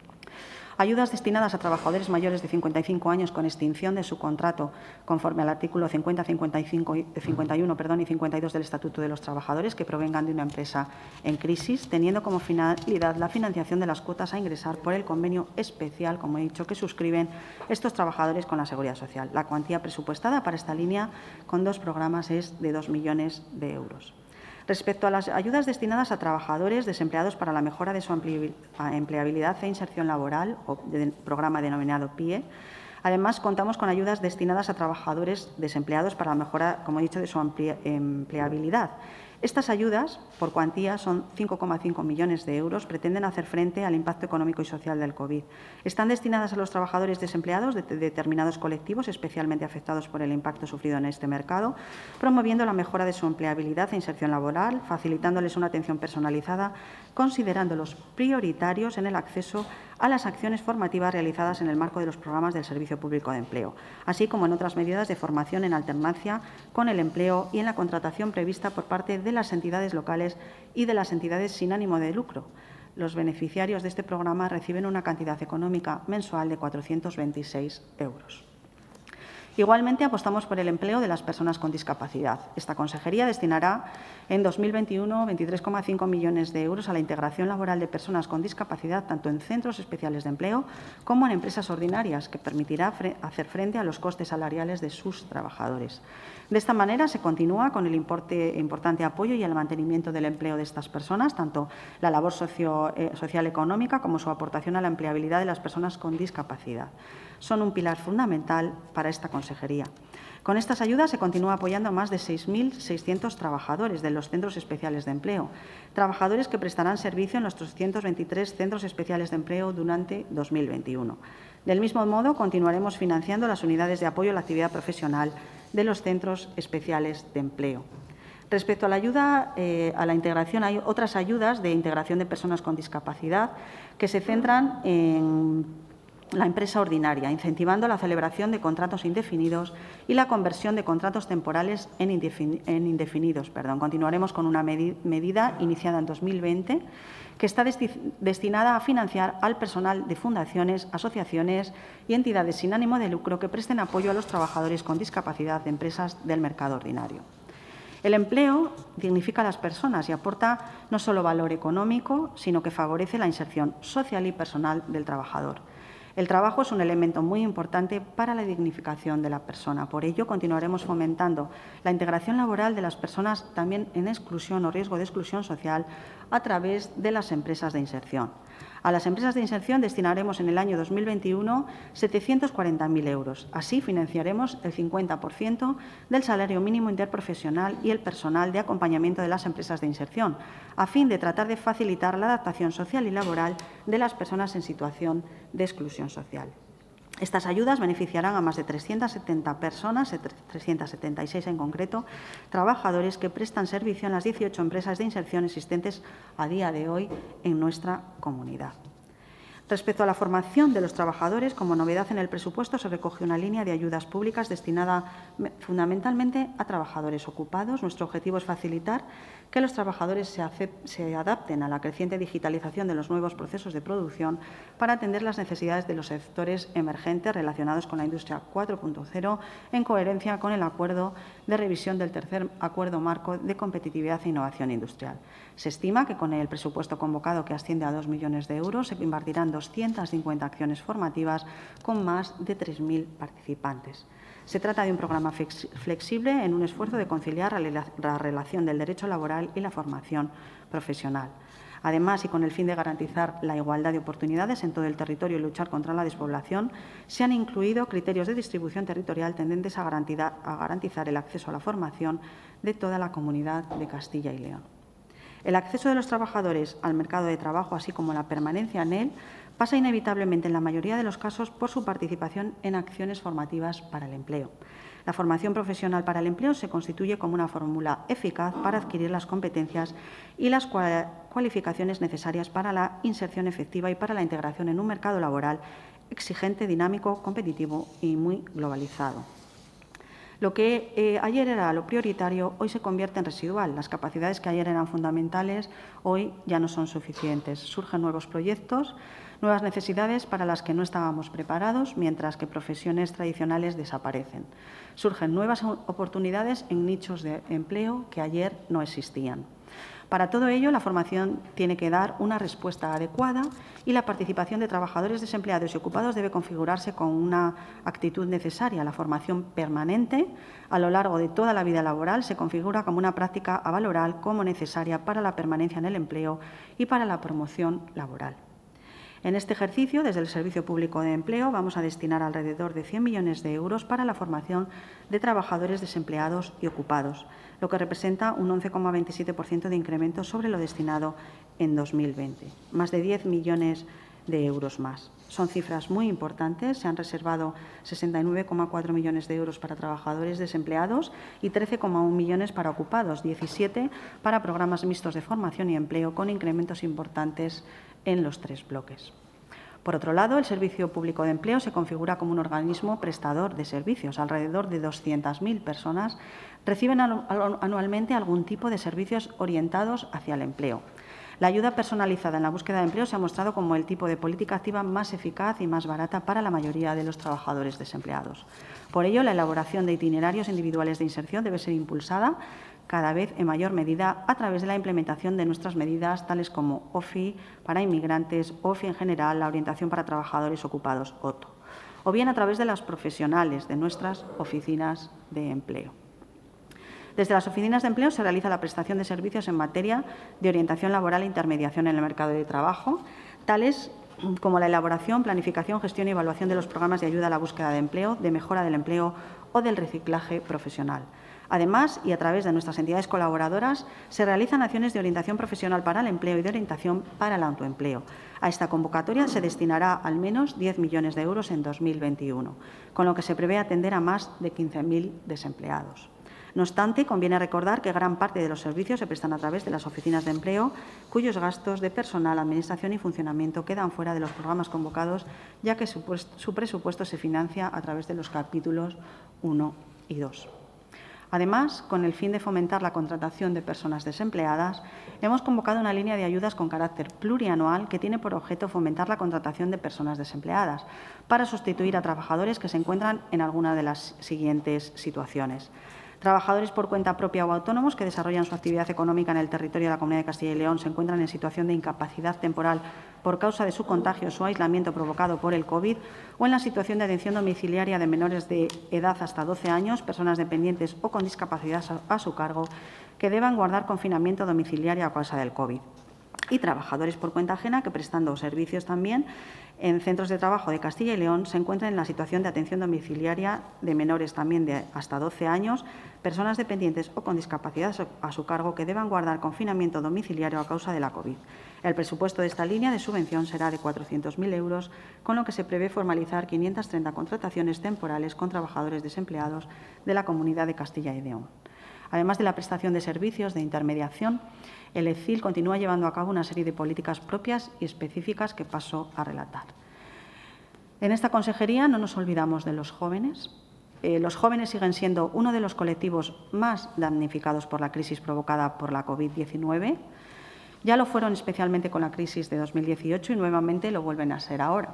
Ayudas destinadas a trabajadores mayores de cincuenta y cinco años con extinción de su contrato conforme al artículo cincuenta, cincuenta y cinco, cincuenta y uno perdón, y cincuenta y dos del Estatuto de los Trabajadores que provengan de una empresa en crisis, teniendo como finalidad la financiación de las cuotas a ingresar por el convenio especial, como he dicho, que suscriben estos trabajadores con la Seguridad Social. La cuantía presupuestada para esta línea con dos programas es de dos millones de euros. Respecto a las ayudas destinadas a trabajadores desempleados para la mejora de su empleabilidad e inserción laboral, o del programa denominado P I E, además contamos con ayudas destinadas a trabajadores desempleados para la mejora, como he dicho, de su empleabilidad. Estas ayudas, por cuantía, son cinco coma cinco millones de euros, pretenden hacer frente al impacto económico y social del COVID. Están destinadas a los trabajadores desempleados de determinados colectivos, especialmente afectados por el impacto sufrido en este mercado, promoviendo la mejora de su empleabilidad e inserción laboral, facilitándoles una atención personalizada, considerándolos prioritarios en el acceso a las acciones formativas realizadas en el marco de los programas del Servicio Público de Empleo, así como en otras medidas de formación en alternancia con el empleo y en la contratación prevista por parte de las entidades locales y de las entidades sin ánimo de lucro. Los beneficiarios de este programa reciben una cantidad económica mensual de cuatrocientos veintiséis euros. Igualmente, apostamos por el empleo de las personas con discapacidad. Esta consejería destinará en dos mil veintiuno veintitrés coma cinco millones de euros a la integración laboral de personas con discapacidad, tanto en centros especiales de empleo como en empresas ordinarias, que permitirá hacer frente a los costes salariales de sus trabajadores. De esta manera, se continúa con el importe, importante apoyo y el mantenimiento del empleo de estas personas, tanto la labor socio, eh, social económica como su aportación a la empleabilidad de las personas con discapacidad. Son un pilar fundamental para esta consejería. Con estas ayudas se continúa apoyando a más de seis mil seiscientos trabajadores de los centros especiales de empleo, trabajadores que prestarán servicio en los trescientos veintitrés centros especiales de empleo durante dos mil veintiuno. Del mismo modo, continuaremos financiando las unidades de apoyo a la actividad profesional de los centros especiales de empleo. Respecto a la ayuda eh, a la integración, hay otras ayudas de integración de personas con discapacidad que se centran en la empresa ordinaria, incentivando la celebración de contratos indefinidos y la conversión de contratos temporales en, indefin en indefinidos. Perdón. Continuaremos con una medi medida iniciada en dos mil veinte que está destinada a financiar al personal de fundaciones, asociaciones y entidades sin ánimo de lucro que presten apoyo a los trabajadores con discapacidad de empresas del mercado ordinario. El empleo dignifica a las personas y aporta no solo valor económico, sino que favorece la inserción social y personal del trabajador. El trabajo es un elemento muy importante para la dignificación de la persona. Por ello, continuaremos fomentando la integración laboral de las personas también en exclusión o riesgo de exclusión social a través de las empresas de inserción. A las empresas de inserción destinaremos en el año dos mil veintiuno setecientos cuarenta mil euros. Así financiaremos el cincuenta por ciento del salario mínimo interprofesional y el personal de acompañamiento de las empresas de inserción, a fin de tratar de facilitar la adaptación social y laboral de las personas en situación de exclusión social. Estas ayudas beneficiarán a más de trescientas setenta personas, trescientas setenta y seis en concreto, trabajadores que prestan servicio en las dieciocho empresas de inserción existentes a día de hoy en nuestra comunidad. Respecto a la formación de los trabajadores, como novedad en el presupuesto se recoge una línea de ayudas públicas destinada fundamentalmente a trabajadores ocupados. Nuestro objetivo es facilitar que los trabajadores se, se adapten a la creciente digitalización de los nuevos procesos de producción para atender las necesidades de los sectores emergentes relacionados con la industria cuatro punto cero, en coherencia con el acuerdo de revisión del tercer Acuerdo Marco de Competitividad e Innovación Industrial. Se estima que con el presupuesto convocado, que asciende a dos millones de euros, se invertirán doscientas cincuenta acciones formativas con más de tres mil participantes. Se trata de un programa flexible en un esfuerzo de conciliar la relación del derecho laboral y la formación profesional. Además, y con el fin de garantizar la igualdad de oportunidades en todo el territorio y luchar contra la despoblación, se han incluido criterios de distribución territorial tendentes a garantizar, a garantizar el acceso a la formación de toda la comunidad de Castilla y León. El acceso de los trabajadores al mercado de trabajo, así como la permanencia en él, pasa inevitablemente en la mayoría de los casos por su participación en acciones formativas para el empleo. La formación profesional para el empleo se constituye como una fórmula eficaz para adquirir las competencias y las cualificaciones necesarias para la inserción efectiva y para la integración en un mercado laboral exigente, dinámico, competitivo y muy globalizado. Lo que eh, ayer era lo prioritario, hoy se convierte en residual. Las capacidades que ayer eran fundamentales, hoy ya no son suficientes. Surgen nuevos proyectos, nuevas necesidades para las que no estábamos preparados, mientras que profesiones tradicionales desaparecen. Surgen nuevas oportunidades en nichos de empleo que ayer no existían. Para todo ello, la formación tiene que dar una respuesta adecuada y la participación de trabajadores desempleados y ocupados debe configurarse con una actitud necesaria. La formación permanente a lo largo de toda la vida laboral se configura como una práctica a valorar como necesaria para la permanencia en el empleo y para la promoción laboral. En este ejercicio, desde el Servicio Público de Empleo, vamos a destinar alrededor de cien millones de euros para la formación de trabajadores desempleados y ocupados, lo que representa un once coma veintisiete por ciento de incremento sobre lo destinado en dos mil veinte. Más de diez millones de euros más. Son cifras muy importantes. Se han reservado sesenta y nueve coma cuatro millones de euros para trabajadores desempleados y trece coma uno millones para ocupados, diecisiete para programas mixtos de formación y empleo, con incrementos importantes en los tres bloques. Por otro lado, el Servicio Público de Empleo se configura como un organismo prestador de servicios. Alrededor de doscientas mil personas reciben anualmente algún tipo de servicios orientados hacia el empleo. La ayuda personalizada en la búsqueda de empleo se ha mostrado como el tipo de política activa más eficaz y más barata para la mayoría de los trabajadores desempleados. Por ello, la elaboración de itinerarios individuales de inserción debe ser impulsada cada vez en mayor medida a través de la implementación de nuestras medidas, tales como O F I para inmigrantes, O F I en general, la orientación para trabajadores ocupados, O T O, o bien a través de las profesionales de nuestras oficinas de empleo. Desde las oficinas de empleo se realiza la prestación de servicios en materia de orientación laboral e intermediación en el mercado de trabajo, tales como la elaboración, planificación, gestión y evaluación de los programas de ayuda a la búsqueda de empleo, de mejora del empleo o del reciclaje profesional. Además, y a través de nuestras entidades colaboradoras, se realizan acciones de orientación profesional para el empleo y de orientación para el autoempleo. A esta convocatoria se destinará al menos diez millones de euros en dos mil veintiuno, con lo que se prevé atender a más de quince mil desempleados. No obstante, conviene recordar que gran parte de los servicios se prestan a través de las oficinas de empleo, cuyos gastos de personal, administración y funcionamiento quedan fuera de los programas convocados, ya que su, su presupuesto se financia a través de los capítulos uno y dos. Además, con el fin de fomentar la contratación de personas desempleadas, hemos convocado una línea de ayudas con carácter plurianual que tiene por objeto fomentar la contratación de personas desempleadas para sustituir a trabajadores que se encuentran en alguna de las siguientes situaciones. Trabajadores por cuenta propia o autónomos que desarrollan su actividad económica en el territorio de la Comunidad de Castilla y León se encuentran en situación de incapacidad temporal por causa de su contagio o su aislamiento provocado por el COVID, o en la situación de atención domiciliaria de menores de edad hasta doce años, personas dependientes o con discapacidad a su cargo que deban guardar confinamiento domiciliario a causa del COVID. Y trabajadores por cuenta ajena que, prestando servicios también en centros de trabajo de Castilla y León, se encuentran en la situación de atención domiciliaria de menores también de hasta doce años, personas dependientes o con discapacidad a su cargo que deban guardar confinamiento domiciliario a causa de la COVID. El presupuesto de esta línea de subvención será de cuatrocientos mil euros, con lo que se prevé formalizar quinientas treinta contrataciones temporales con trabajadores desempleados de la Comunidad de Castilla y León. Además de la prestación de servicios de intermediación, el E C I L continúa llevando a cabo una serie de políticas propias y específicas que paso a relatar. En esta consejería no nos olvidamos de los jóvenes. Eh, los jóvenes siguen siendo uno de los colectivos más damnificados por la crisis provocada por la COVID diecinueve. Ya lo fueron especialmente con la crisis de dos mil dieciocho y nuevamente lo vuelven a ser ahora.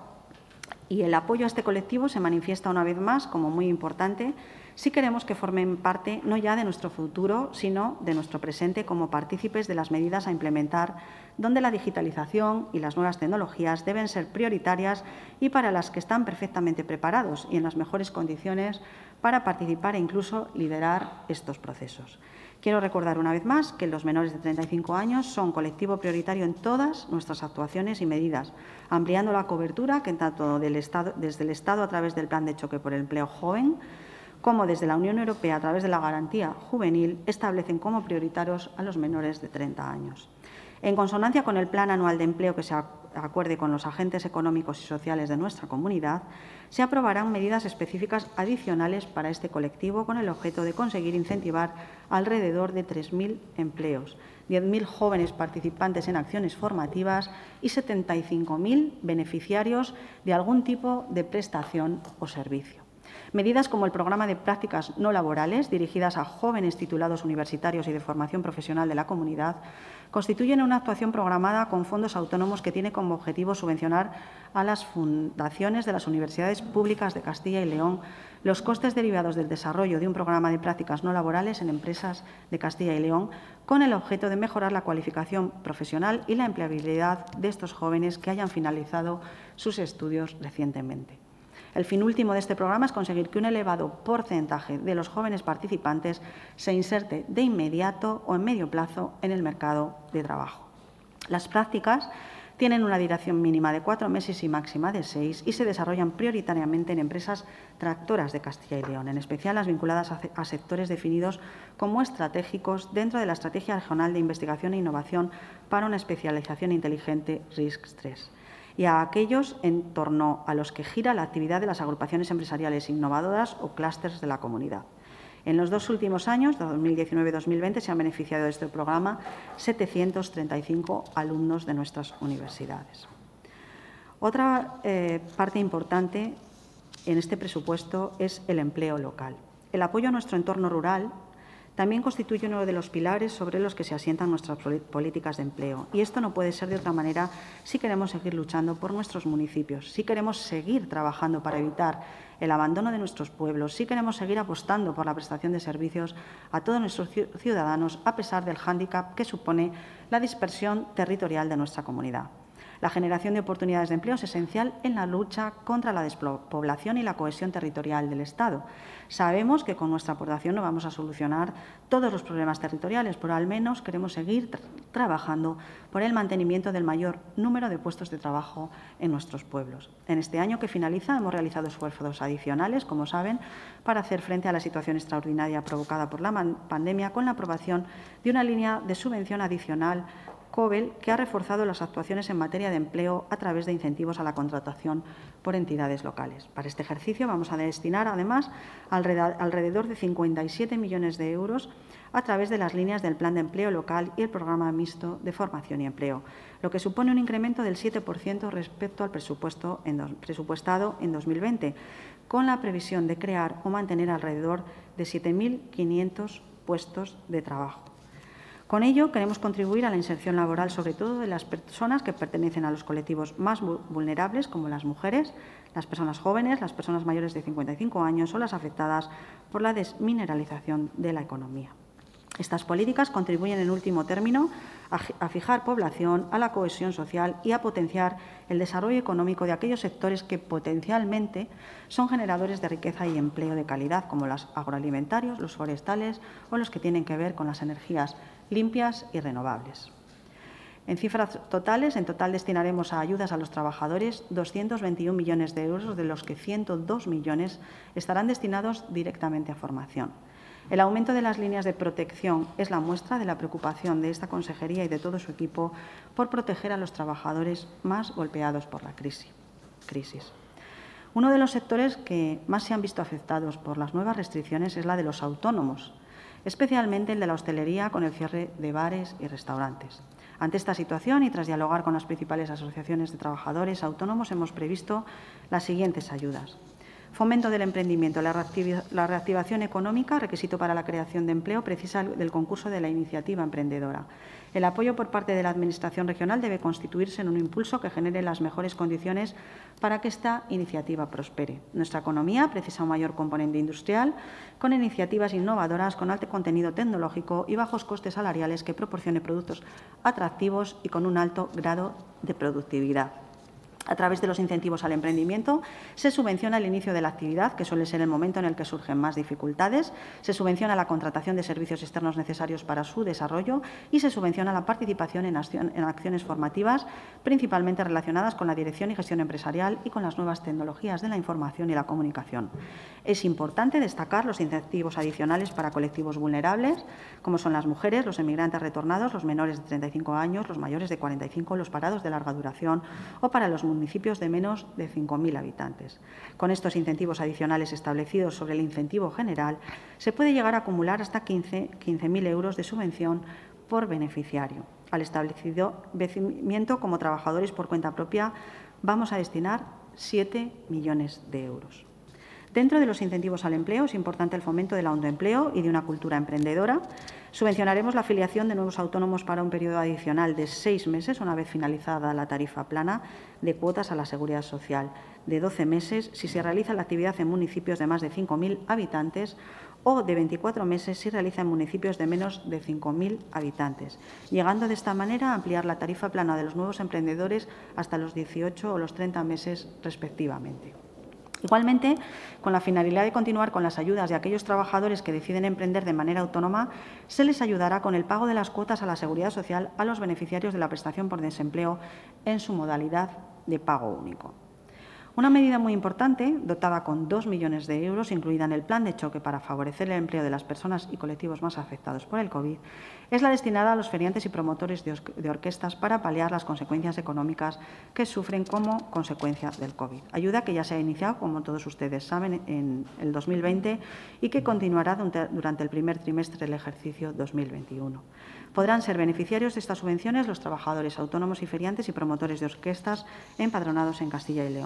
Y el apoyo a este colectivo se manifiesta una vez más como muy importante si queremos que formen parte no ya de nuestro futuro, sino de nuestro presente como partícipes de las medidas a implementar, donde la digitalización y las nuevas tecnologías deben ser prioritarias y para las que están perfectamente preparados y en las mejores condiciones para participar e incluso liderar estos procesos. Quiero recordar una vez más que los menores de treinta y cinco años son colectivo prioritario en todas nuestras actuaciones y medidas, ampliando la cobertura que tanto del Estado, desde el Estado a través del Plan de Choque por el Empleo Joven, como desde la Unión Europea a través de la Garantía Juvenil, establecen como prioritarios a los menores de treinta años. En consonancia con el Plan Anual de Empleo que se acuerde con los agentes económicos y sociales de nuestra comunidad, se aprobarán medidas específicas adicionales para este colectivo con el objeto de conseguir incentivar alrededor de tres mil empleos, diez mil jóvenes participantes en acciones formativas y setenta y cinco mil beneficiarios de algún tipo de prestación o servicio. Medidas como el programa de prácticas no laborales dirigidas a jóvenes titulados universitarios y de formación profesional de la comunidad constituyen una actuación programada con fondos autónomos que tiene como objetivo subvencionar a las fundaciones de las universidades públicas de Castilla y León los costes derivados del desarrollo de un programa de prácticas no laborales en empresas de Castilla y León con el objeto de mejorar la cualificación profesional y la empleabilidad de estos jóvenes que hayan finalizado sus estudios recientemente. El fin último de este programa es conseguir que un elevado porcentaje de los jóvenes participantes se inserte de inmediato o en medio plazo en el mercado de trabajo. Las prácticas tienen una duración mínima de cuatro meses y máxima de seis y se desarrollan prioritariamente en empresas tractoras de Castilla y León, en especial las vinculadas a sectores definidos como estratégicos dentro de la Estrategia Regional de Investigación e Innovación para una especialización inteligente R I S C tres. Y a aquellos en torno a los que gira la actividad de las agrupaciones empresariales innovadoras o clústeres de la comunidad. En los dos últimos años, de dos mil diecinueve y dos mil veinte, se han beneficiado de este programa setecientos treinta y cinco alumnos de nuestras universidades. Otra eh, parte importante en este presupuesto es el empleo local. El apoyo a nuestro entorno rural también constituye uno de los pilares sobre los que se asientan nuestras políticas de empleo. Y esto no puede ser de otra manera si queremos seguir luchando por nuestros municipios, si queremos seguir trabajando para evitar el abandono de nuestros pueblos, si queremos seguir apostando por la prestación de servicios a todos nuestros ciudadanos, a pesar del hándicap que supone la dispersión territorial de nuestra comunidad. La generación de oportunidades de empleo es esencial en la lucha contra la despoblación y la cohesión territorial del Estado. Sabemos que con nuestra aportación no vamos a solucionar todos los problemas territoriales, pero al menos queremos seguir tra trabajando por el mantenimiento del mayor número de puestos de trabajo en nuestros pueblos. En este año que finaliza hemos realizado esfuerzos adicionales, como saben, para hacer frente a la situación extraordinaria provocada por la pandemia con la aprobación de una línea de subvención adicional COBEL, que ha reforzado las actuaciones en materia de empleo a través de incentivos a la contratación por entidades locales. Para este ejercicio vamos a destinar, además, alrededor de cincuenta y siete millones de euros a través de las líneas del Plan de Empleo Local y el Programa Mixto de Formación y Empleo, lo que supone un incremento del siete por ciento respecto al presupuesto en dos, presupuestado en dos mil veinte, con la previsión de crear o mantener alrededor de siete mil quinientos puestos de trabajo. Con ello, queremos contribuir a la inserción laboral, sobre todo de las personas que pertenecen a los colectivos más vulnerables, como las mujeres, las personas jóvenes, las personas mayores de cincuenta y cinco años o las afectadas por la desmineralización de la economía. Estas políticas contribuyen, en último término, a fijar población, a la cohesión social y a potenciar el desarrollo económico de aquellos sectores que potencialmente son generadores de riqueza y empleo de calidad, como los agroalimentarios, los forestales o los que tienen que ver con las energías limpias y renovables. En cifras totales, en total destinaremos a ayudas a los trabajadores doscientos veintiún millones de euros, de los que ciento dos millones estarán destinados directamente a formación. El aumento de las líneas de protección es la muestra de la preocupación de esta consejería y de todo su equipo por proteger a los trabajadores más golpeados por la crisis. Uno de los sectores que más se han visto afectados por las nuevas restricciones es la de los autónomos, especialmente el de la hostelería, con el cierre de bares y restaurantes. Ante esta situación y tras dialogar con las principales asociaciones de trabajadores autónomos, hemos previsto las siguientes ayudas. Fomento del emprendimiento. La reactivación económica, requisito para la creación de empleo, precisa del concurso de la iniciativa emprendedora. El apoyo por parte de la Administración regional debe constituirse en un impulso que genere las mejores condiciones para que esta iniciativa prospere. Nuestra economía precisa un mayor componente industrial, con iniciativas innovadoras, con alto contenido tecnológico y bajos costes salariales, que proporcione productos atractivos y con un alto grado de productividad. A través de los incentivos al emprendimiento se subvenciona el inicio de la actividad, que suele ser el momento en el que surgen más dificultades, se subvenciona la contratación de servicios externos necesarios para su desarrollo y se subvenciona la participación en, acción, en acciones formativas, principalmente relacionadas con la dirección y gestión empresarial y con las nuevas tecnologías de la información y la comunicación. Es importante destacar los incentivos adicionales para colectivos vulnerables, como son las mujeres, los emigrantes retornados, los menores de treinta y cinco años, los mayores de cuarenta y cinco, los parados de larga duración o para los municipios de menos de cinco mil habitantes. Con estos incentivos adicionales establecidos sobre el incentivo general, se puede llegar a acumular hasta quince mil euros de subvención por beneficiario. Al establecimiento como trabajadores por cuenta propia vamos a destinar siete millones de euros. Dentro de los incentivos al empleo es importante el fomento del autoempleo y de una cultura emprendedora. Subvencionaremos la afiliación de nuevos autónomos para un periodo adicional de seis meses, una vez finalizada la tarifa plana de cuotas a la Seguridad Social, de doce meses si se realiza la actividad en municipios de más de cinco mil habitantes o de veinticuatro meses si realiza en municipios de menos de cinco mil habitantes, llegando de esta manera a ampliar la tarifa plana de los nuevos emprendedores hasta los dieciocho o los treinta meses respectivamente. Igualmente, con la finalidad de continuar con las ayudas de aquellos trabajadores que deciden emprender de manera autónoma, se les ayudará con el pago de las cuotas a la Seguridad Social a los beneficiarios de la prestación por desempleo en su modalidad de pago único. Una medida muy importante, dotada con dos millones de euros, incluida en el plan de choque para favorecer el empleo de las personas y colectivos más afectados por el COVID, es la destinada a los feriantes y promotores de, de orquestas para paliar las consecuencias económicas que sufren como consecuencia del COVID. Ayuda que ya se ha iniciado, como todos ustedes saben, en el dos mil veinte y que continuará durante el primer trimestre del ejercicio dos mil veintiuno. Podrán ser beneficiarios de estas subvenciones los trabajadores autónomos y feriantes y promotores de orquestas empadronados en Castilla y León.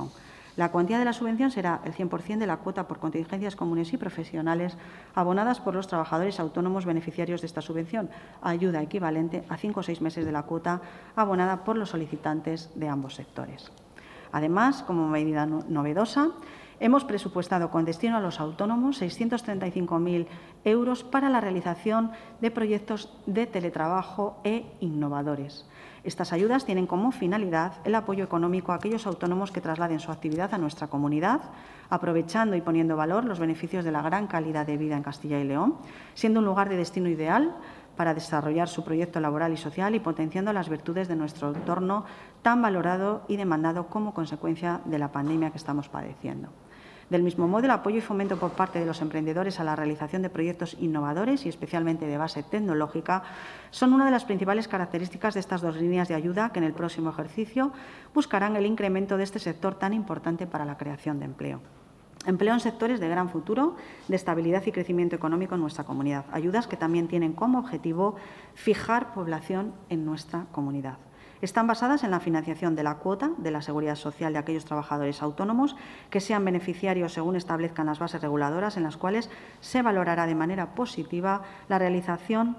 La cuantía de la subvención será el cien por cien de la cuota por contingencias comunes y profesionales abonadas por los trabajadores autónomos beneficiarios de esta subvención, ayuda equivalente a cinco o seis meses de la cuota abonada por los solicitantes de ambos sectores. Además, como medida novedosa, hemos presupuestado con destino a los autónomos seiscientos treinta y cinco mil euros para la realización de proyectos de teletrabajo e innovadores. Estas ayudas tienen como finalidad el apoyo económico a aquellos autónomos que trasladen su actividad a nuestra comunidad, aprovechando y poniendo valor los beneficios de la gran calidad de vida en Castilla y León, siendo un lugar de destino ideal para desarrollar su proyecto laboral y social y potenciando las virtudes de nuestro entorno tan valorado y demandado como consecuencia de la pandemia que estamos padeciendo. Del mismo modo, el apoyo y fomento por parte de los emprendedores a la realización de proyectos innovadores y especialmente de base tecnológica son una de las principales características de estas dos líneas de ayuda que en el próximo ejercicio buscarán el incremento de este sector tan importante para la creación de empleo. Empleo en sectores de gran futuro, de estabilidad y crecimiento económico en nuestra comunidad. Ayudas que también tienen como objetivo fijar población en nuestra comunidad. Están basadas en la financiación de la cuota de la Seguridad Social de aquellos trabajadores autónomos que sean beneficiarios según establezcan las bases reguladoras, en las cuales se valorará de manera positiva la realización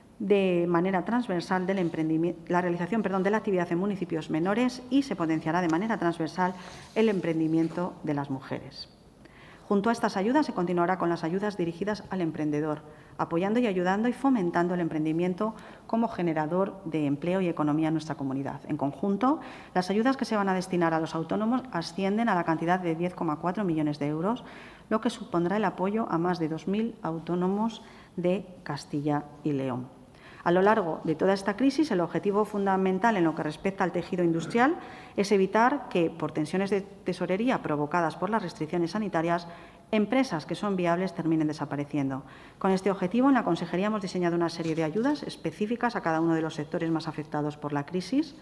de manera transversal del emprendimiento, la realización perdón, de la actividad en municipios menores y se potenciará de manera transversal el emprendimiento de las mujeres. Junto a estas ayudas se continuará con las ayudas dirigidas al emprendedor, apoyando y ayudando y fomentando el emprendimiento como generador de empleo y economía en nuestra comunidad. En conjunto, las ayudas que se van a destinar a los autónomos ascienden a la cantidad de diez coma cuatro millones de euros, lo que supondrá el apoyo a más de dos mil autónomos de Castilla y León. A lo largo de toda esta crisis, el objetivo fundamental en lo que respecta al tejido industrial es evitar que, por tensiones de tesorería provocadas por las restricciones sanitarias, empresas que son viables terminen desapareciendo. Con este objetivo, en la Consejería hemos diseñado una serie de ayudas específicas a cada uno de los sectores más afectados por la crisis.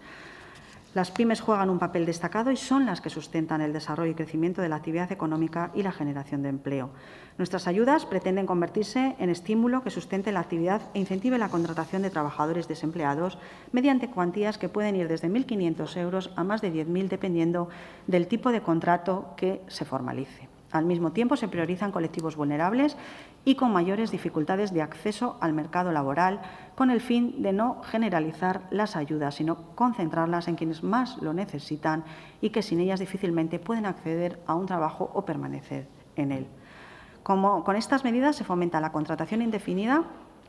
Las pymes juegan un papel destacado y son las que sustentan el desarrollo y crecimiento de la actividad económica y la generación de empleo. Nuestras ayudas pretenden convertirse en estímulo que sustente la actividad e incentive la contratación de trabajadores desempleados mediante cuantías que pueden ir desde mil quinientos euros a más de diez mil, dependiendo del tipo de contrato que se formalice. Al mismo tiempo, se priorizan colectivos vulnerables y con mayores dificultades de acceso al mercado laboral, con el fin de no generalizar las ayudas, sino concentrarlas en quienes más lo necesitan y que sin ellas difícilmente pueden acceder a un trabajo o permanecer en él. Como con estas medidas se fomenta la contratación indefinida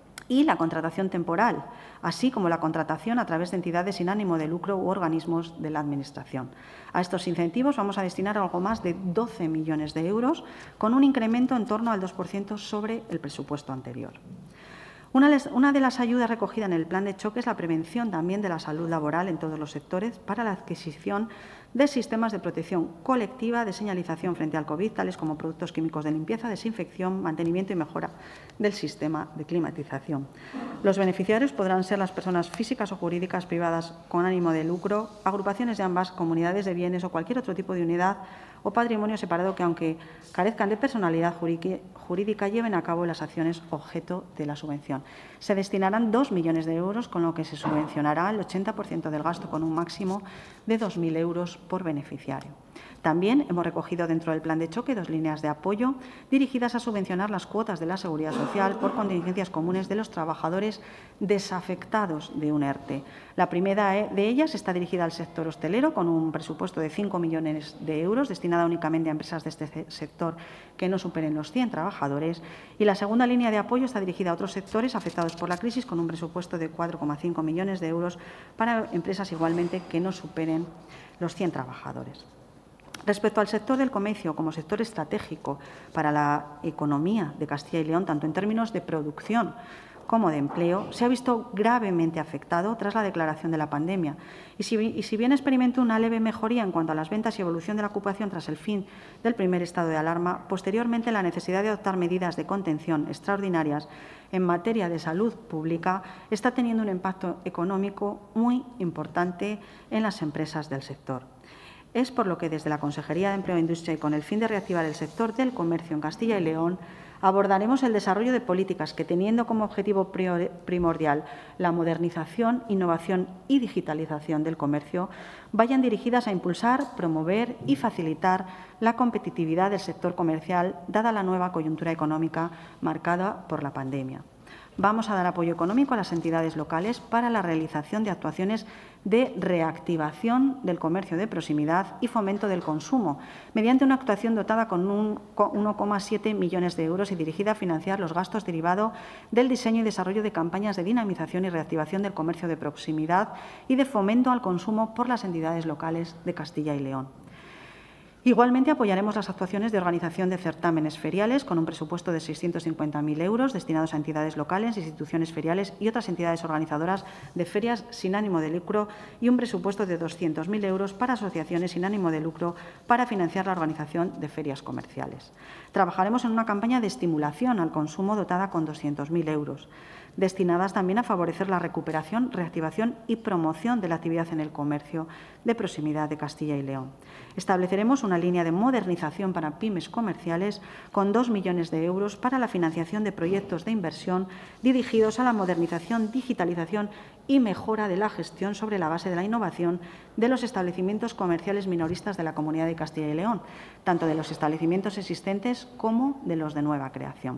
y la contratación temporal, así como la contratación a través de entidades sin ánimo de lucro u organismos de la Administración. A estos incentivos vamos a destinar algo más de doce millones de euros, con un incremento en torno al dos por ciento sobre el presupuesto anterior. Una de las ayudas recogidas en el plan de choque es la prevención también de la salud laboral en todos los sectores para la adquisición de sistemas de protección colectiva de señalización frente al COVID, tales como productos químicos de limpieza, desinfección, mantenimiento y mejora del sistema de climatización. Los beneficiarios podrán ser las personas físicas o jurídicas privadas con ánimo de lucro, agrupaciones de ambas, comunidades de bienes o cualquier otro tipo de unidad o patrimonio separado que, aunque carezcan de personalidad jurídica, lleven a cabo las acciones objeto de la subvención. Se destinarán dos millones de euros, con lo que se subvencionará el ochenta por ciento del gasto, con un máximo de dos mil euros por beneficiario. También hemos recogido dentro del plan de choque dos líneas de apoyo dirigidas a subvencionar las cuotas de la Seguridad Social por contingencias comunes de los trabajadores desafectados de un ERTE. La primera de ellas está dirigida al sector hostelero, con un presupuesto de cinco millones de euros destinada únicamente a empresas de este sector que no superen los cien trabajadores. Y la segunda línea de apoyo está dirigida a otros sectores afectados por la crisis, con un presupuesto de cuatro coma cinco millones de euros para empresas igualmente que no superen los cien trabajadores. Respecto al sector del comercio como sector estratégico para la economía de Castilla y León, tanto en términos de producción como de empleo, se ha visto gravemente afectado tras la declaración de la pandemia. Y si, y si bien experimentó una leve mejoría en cuanto a las ventas y evolución de la ocupación tras el fin del primer estado de alarma, posteriormente la necesidad de adoptar medidas de contención extraordinarias en materia de salud pública está teniendo un impacto económico muy importante en las empresas del sector. Es por lo que desde la Consejería de Empleo e Industria y con el fin de reactivar el sector del comercio en Castilla y León, abordaremos el desarrollo de políticas que, teniendo como objetivo primordial la modernización, innovación y digitalización del comercio, vayan dirigidas a impulsar, promover y facilitar la competitividad del sector comercial, dada la nueva coyuntura económica marcada por la pandemia. Vamos a dar apoyo económico a las entidades locales para la realización de actuaciones de reactivación del comercio de proximidad y fomento del consumo, mediante una actuación dotada con uno coma siete millones de euros y dirigida a financiar los gastos derivados del diseño y desarrollo de campañas de dinamización y reactivación del comercio de proximidad y de fomento al consumo por las entidades locales de Castilla y León. Igualmente, apoyaremos las actuaciones de organización de certámenes feriales con un presupuesto de seiscientos cincuenta mil euros destinados a entidades locales, instituciones feriales y otras entidades organizadoras de ferias sin ánimo de lucro y un presupuesto de doscientos mil euros para asociaciones sin ánimo de lucro para financiar la organización de ferias comerciales. Trabajaremos en una campaña de estimulación al consumo dotada con doscientos mil euros, destinadas también a favorecer la recuperación, reactivación y promoción de la actividad en el comercio de proximidad de Castilla y León. Estableceremos una línea de modernización para pymes comerciales con dos millones de euros para la financiación de proyectos de inversión dirigidos a la modernización, digitalización y mejora de la gestión sobre la base de la innovación de los establecimientos comerciales minoristas de la Comunidad de Castilla y León, tanto de los establecimientos existentes como de los de nueva creación.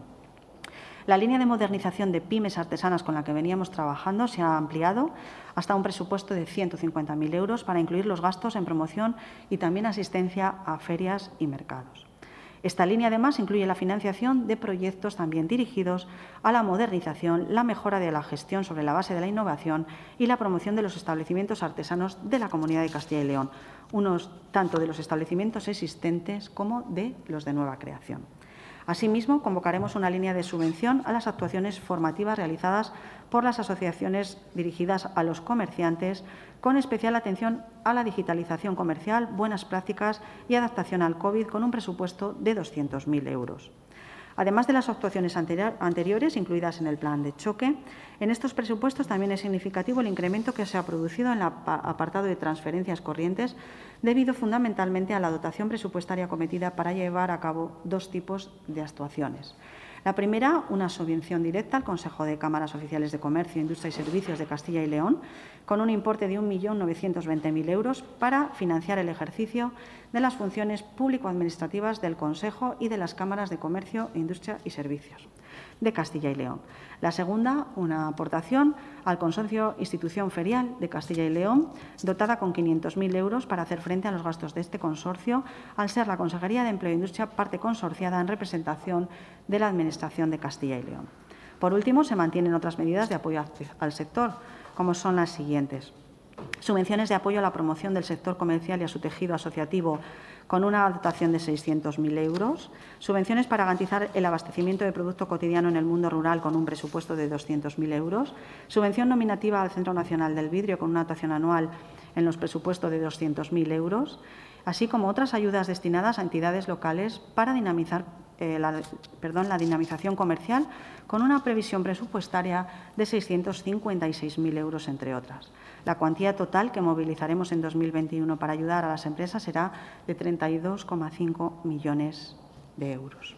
La línea de modernización de pymes artesanas con la que veníamos trabajando se ha ampliado hasta un presupuesto de ciento cincuenta mil euros para incluir los gastos en promoción y también asistencia a ferias y mercados. Esta línea, además, incluye la financiación de proyectos también dirigidos a la modernización, la mejora de la gestión sobre la base de la innovación y la promoción de los establecimientos artesanos de la Comunidad de Castilla y León, unos tanto de los establecimientos existentes como de los de nueva creación. Asimismo, convocaremos una línea de subvención a las actuaciones formativas realizadas por las asociaciones dirigidas a los comerciantes, con especial atención a la digitalización comercial, buenas prácticas y adaptación al COVID, con un presupuesto de doscientos mil euros. Además de las actuaciones anteriores incluidas en el plan de choque, en estos presupuestos también es significativo el incremento que se ha producido en el apartado de transferencias corrientes, debido fundamentalmente a la dotación presupuestaria acometida para llevar a cabo dos tipos de actuaciones. La primera, una subvención directa al Consejo de Cámaras Oficiales de Comercio, Industria y Servicios de Castilla y León, con un importe de un millón novecientos veinte mil euros para financiar el ejercicio de las funciones público-administrativas del Consejo y de las Cámaras de Comercio, Industria y Servicios de Castilla y León. La segunda, una aportación al Consorcio Institución Ferial de Castilla y León, dotada con quinientos mil euros para hacer frente a los gastos de este consorcio, al ser la Consejería de Empleo e Industria parte consorciada en representación de la Administración de Castilla y León. Por último, se mantienen otras medidas de apoyo al sector, como son las siguientes. Subvenciones de apoyo a la promoción del sector comercial y a su tejido asociativo con una dotación de seiscientos mil euros. Subvenciones para garantizar el abastecimiento de producto cotidiano en el mundo rural con un presupuesto de doscientos mil euros. Subvención nominativa al Centro Nacional del Vidrio con una dotación anual en los presupuestos de doscientos mil euros, así como otras ayudas destinadas a entidades locales para dinamizar eh, la, perdón, la dinamización comercial con una previsión presupuestaria de seiscientos cincuenta y seis mil euros, entre otras. La cuantía total que movilizaremos en dos mil veintiuno para ayudar a las empresas será de treinta y dos coma cinco millones de euros.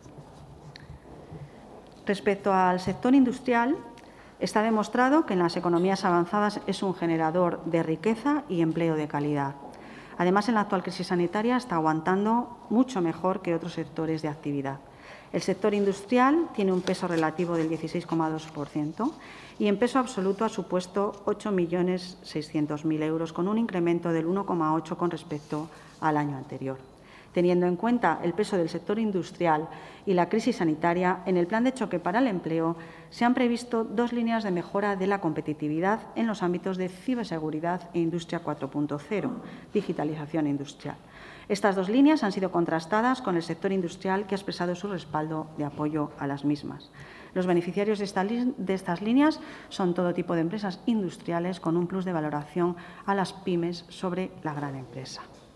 Respecto al sector industrial, está demostrado que en las economías avanzadas es un generador de riqueza y empleo de calidad. Además, en la actual crisis sanitaria está aguantando mucho mejor que otros sectores de actividad. El sector industrial tiene un peso relativo del dieciséis coma dos por ciento y en peso absoluto ha supuesto ocho millones seiscientos mil euros, con un incremento del uno coma ocho por ciento con respecto al año anterior. Teniendo en cuenta el peso del sector industrial y la crisis sanitaria, en el Plan de Choque para el Empleo se han previsto dos líneas de mejora de la competitividad en los ámbitos de ciberseguridad e Industria cuatro punto cero, digitalización industrial. Estas dos líneas han sido contrastadas con el sector industrial, que ha expresado su respaldo de apoyo a las mismas. Los beneficiarios de, esta, de estas líneas son todo tipo de empresas industriales, con un plus de valoración a las pymes sobre la gran empresa.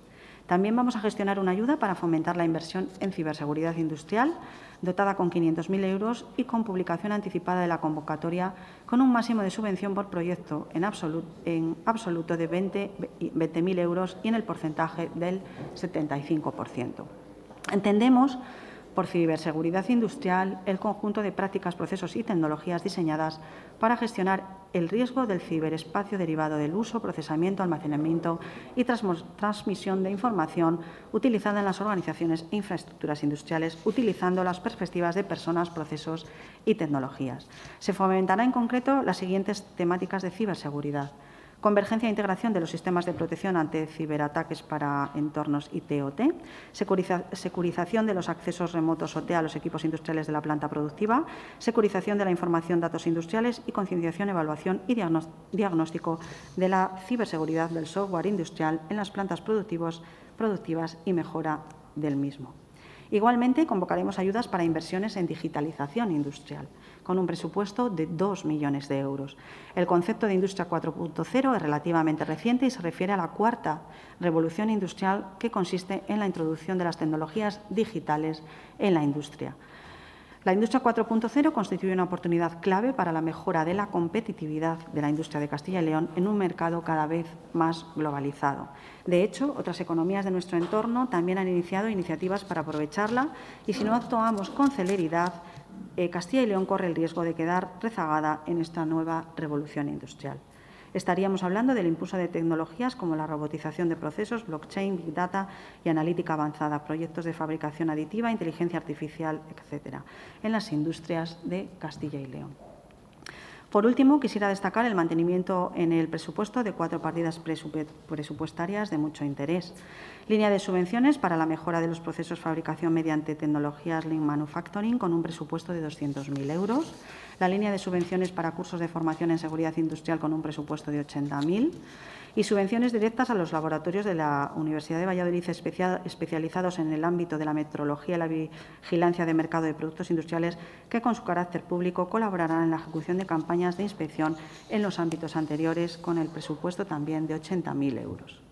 También vamos a gestionar una ayuda para fomentar la inversión en ciberseguridad industrial, dotada con quinientos mil euros y con publicación anticipada de la convocatoria, con un máximo de subvención por proyecto en absoluto, en absoluto de veinte mil euros y en el porcentaje del setenta y cinco por ciento. Entendemos por ciberseguridad industrial el conjunto de prácticas, procesos y tecnologías diseñadas para gestionar el riesgo del ciberespacio derivado del uso, procesamiento, almacenamiento y transmisión de información utilizada en las organizaciones e infraestructuras industriales, utilizando las perspectivas de personas, procesos y tecnologías. Se fomentará en concreto las siguientes temáticas de ciberseguridad: convergencia e integración de los sistemas de protección ante ciberataques para entornos I T O T, securiza, securización de los accesos remotos O T a los equipos industriales de la planta productiva, securización de la información, datos industriales y concienciación, evaluación y diagnóstico de la ciberseguridad del software industrial en las plantas productivos, productivas y mejora del mismo. Igualmente, convocaremos ayudas para inversiones en digitalización industrial, con un presupuesto de dos millones de euros. El concepto de Industria cuatro punto cero es relativamente reciente y se refiere a la cuarta revolución industrial, que consiste en la introducción de las tecnologías digitales en la industria. La Industria cuatro punto cero constituye una oportunidad clave para la mejora de la competitividad de la industria de Castilla y León en un mercado cada vez más globalizado. De hecho, otras economías de nuestro entorno también han iniciado iniciativas para aprovecharla y, si no actuamos con celeridad, eh, Castilla y León corre el riesgo de quedar rezagada en esta nueva revolución industrial. Estaríamos hablando del impulso de tecnologías como la robotización de procesos, blockchain, big data y analítica avanzada, proyectos de fabricación aditiva, inteligencia artificial, etcétera, en las industrias de Castilla y León. Por último, quisiera destacar el mantenimiento en el presupuesto de cuatro partidas presupuestarias de mucho interés. Línea de subvenciones para la mejora de los procesos de fabricación mediante tecnologías Lean Manufacturing, con un presupuesto de doscientos mil euros. La línea de subvenciones para cursos de formación en seguridad industrial, con un presupuesto de ochenta mil. Y subvenciones directas a los laboratorios de la Universidad de Valladolid especial, especializados en el ámbito de la metrología y la vigilancia de mercado de productos industriales, que con su carácter público colaborarán en la ejecución de campañas de inspección en los ámbitos anteriores, con el presupuesto también de ochenta mil euros.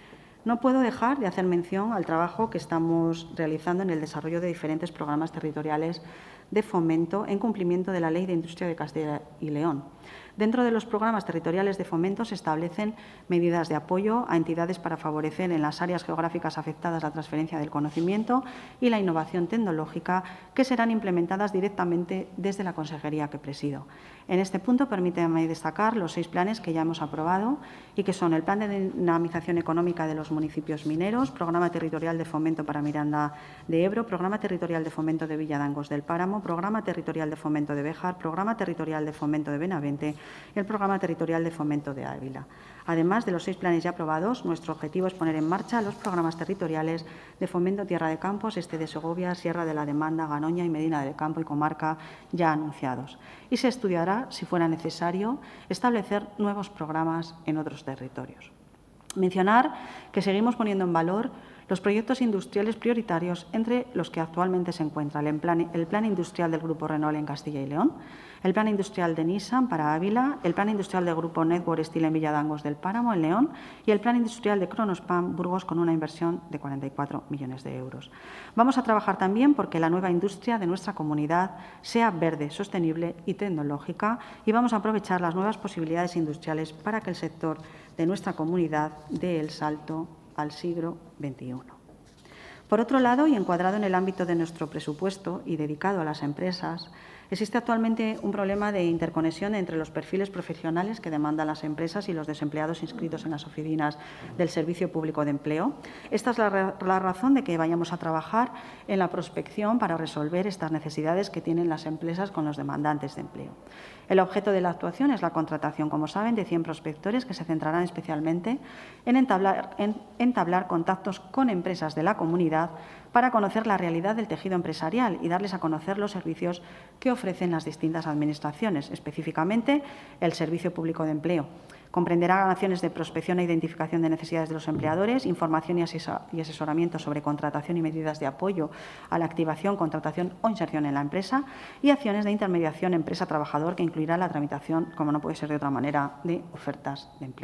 No puedo dejar de hacer mención al trabajo que estamos realizando en el desarrollo de diferentes programas territoriales de fomento en cumplimiento de la Ley de Industria de Castilla y León. Dentro de los programas territoriales de fomento se establecen medidas de apoyo a entidades para favorecer en las áreas geográficas afectadas la transferencia del conocimiento y la innovación tecnológica, que serán implementadas directamente desde la consejería que presido. En este punto, permítame destacar los seis planes que ya hemos aprobado y que son el Plan de Dinamización Económica de los Municipios Mineros, Programa Territorial de Fomento para Miranda de Ebro, Programa Territorial de Fomento de Villadangos del Páramo, Programa Territorial de Fomento de Béjar, Programa Territorial de Fomento de Benavente y el Programa Territorial de Fomento de Ávila. Además de los seis planes ya aprobados, nuestro objetivo es poner en marcha los programas territoriales de fomento Tierra de Campos, Este de Segovia, Sierra de la Demanda, Garoña y Medina del Campo y Comarca ya anunciados. Y se estudiará, si fuera necesario, establecer nuevos programas en otros territorios. Mencionar que seguimos poniendo en valor los proyectos industriales prioritarios, entre los que actualmente se encuentra el plan, el plan industrial del Grupo Renault en Castilla y León, el plan industrial de Nissan para Ávila, el plan industrial del Grupo Network Steel en Villadangos del Páramo, en León, y el plan industrial de Kronospan Burgos, con una inversión de cuarenta y cuatro millones de euros. Vamos a trabajar también porque la nueva industria de nuestra comunidad sea verde, sostenible y tecnológica, y vamos a aprovechar las nuevas posibilidades industriales para que el sector de nuestra comunidad dé el salto al siglo veintiuno. Por otro lado, y encuadrado en el ámbito de nuestro presupuesto y dedicado a las empresas, existe actualmente un problema de interconexión entre los perfiles profesionales que demandan las empresas y los desempleados inscritos en las oficinas del Servicio Público de Empleo. Esta es la, la razón de que vayamos a trabajar en la prospección para resolver estas necesidades que tienen las empresas con los demandantes de empleo. El objeto de la actuación es la contratación, como saben, de cien prospectores que se centrarán especialmente en entablar, en entablar contactos con empresas de la comunidad para conocer la realidad del tejido empresarial y darles a conocer los servicios que ofrecen las distintas administraciones, específicamente el Servicio Público de Empleo. Comprenderá acciones de prospección e identificación de necesidades de los empleadores, información y asesoramiento sobre contratación y medidas de apoyo a la activación, contratación o inserción en la empresa, y acciones de intermediación empresa-trabajador, que incluirá la tramitación, como no puede ser de otra manera, de ofertas de empleo.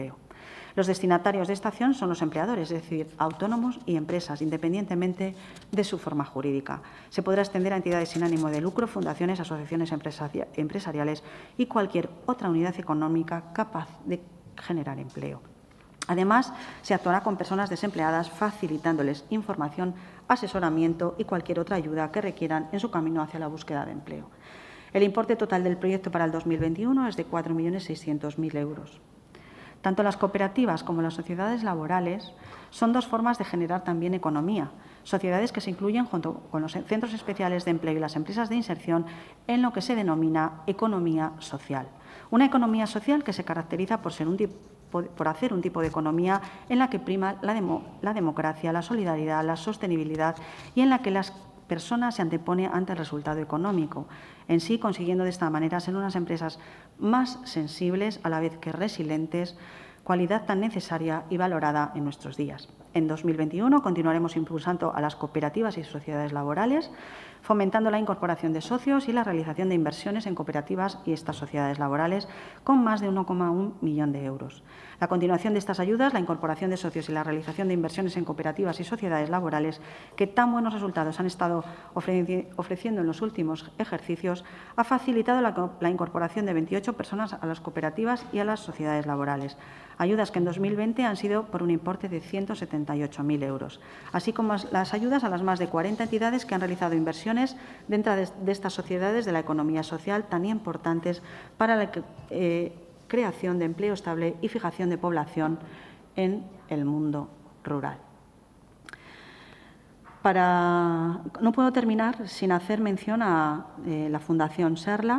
Los destinatarios de esta acción son los empleadores, es decir, autónomos y empresas, independientemente de su forma jurídica. Se podrá extender a entidades sin ánimo de lucro, fundaciones, asociaciones empresariales y cualquier otra unidad económica capaz de generar empleo. Además, se actuará con personas desempleadas, facilitándoles información, asesoramiento y cualquier otra ayuda que requieran en su camino hacia la búsqueda de empleo. El importe total del proyecto para el dos mil veintiuno es de cuatro millones seiscientos mil euros. Tanto las cooperativas como las sociedades laborales son dos formas de generar también economía, sociedades que se incluyen junto con los centros especiales de empleo y las empresas de inserción en lo que se denomina economía social. Una economía social que se caracteriza por, ser un tipo, por hacer un tipo de economía en la que prima la, demo, la democracia, la solidaridad, la sostenibilidad y en la que las personas se antepone ante el resultado económico, en sí consiguiendo de esta manera ser unas empresas más sensibles a la vez que resilientes, cualidad tan necesaria y valorada en nuestros días. En dos mil veintiuno continuaremos impulsando a las cooperativas y sociedades laborales, fomentando la incorporación de socios y la realización de inversiones en cooperativas y estas sociedades laborales con más de uno coma uno millón de euros. La continuación de estas ayudas, la incorporación de socios y la realización de inversiones en cooperativas y sociedades laborales que tan buenos resultados han estado ofreciendo en los últimos ejercicios, ha facilitado la, la incorporación de veintiocho personas a las cooperativas y a las sociedades laborales. Ayudas que en dos mil veinte han sido por un importe de ciento setenta y ocho mil euros, así como las ayudas a las más de cuarenta entidades que han realizado inversiones dentro de, de estas sociedades de la economía social tan importantes para la eh, creación de empleo estable y fijación de población en el mundo rural. Para, no puedo terminar sin hacer mención a eh, la Fundación Serla,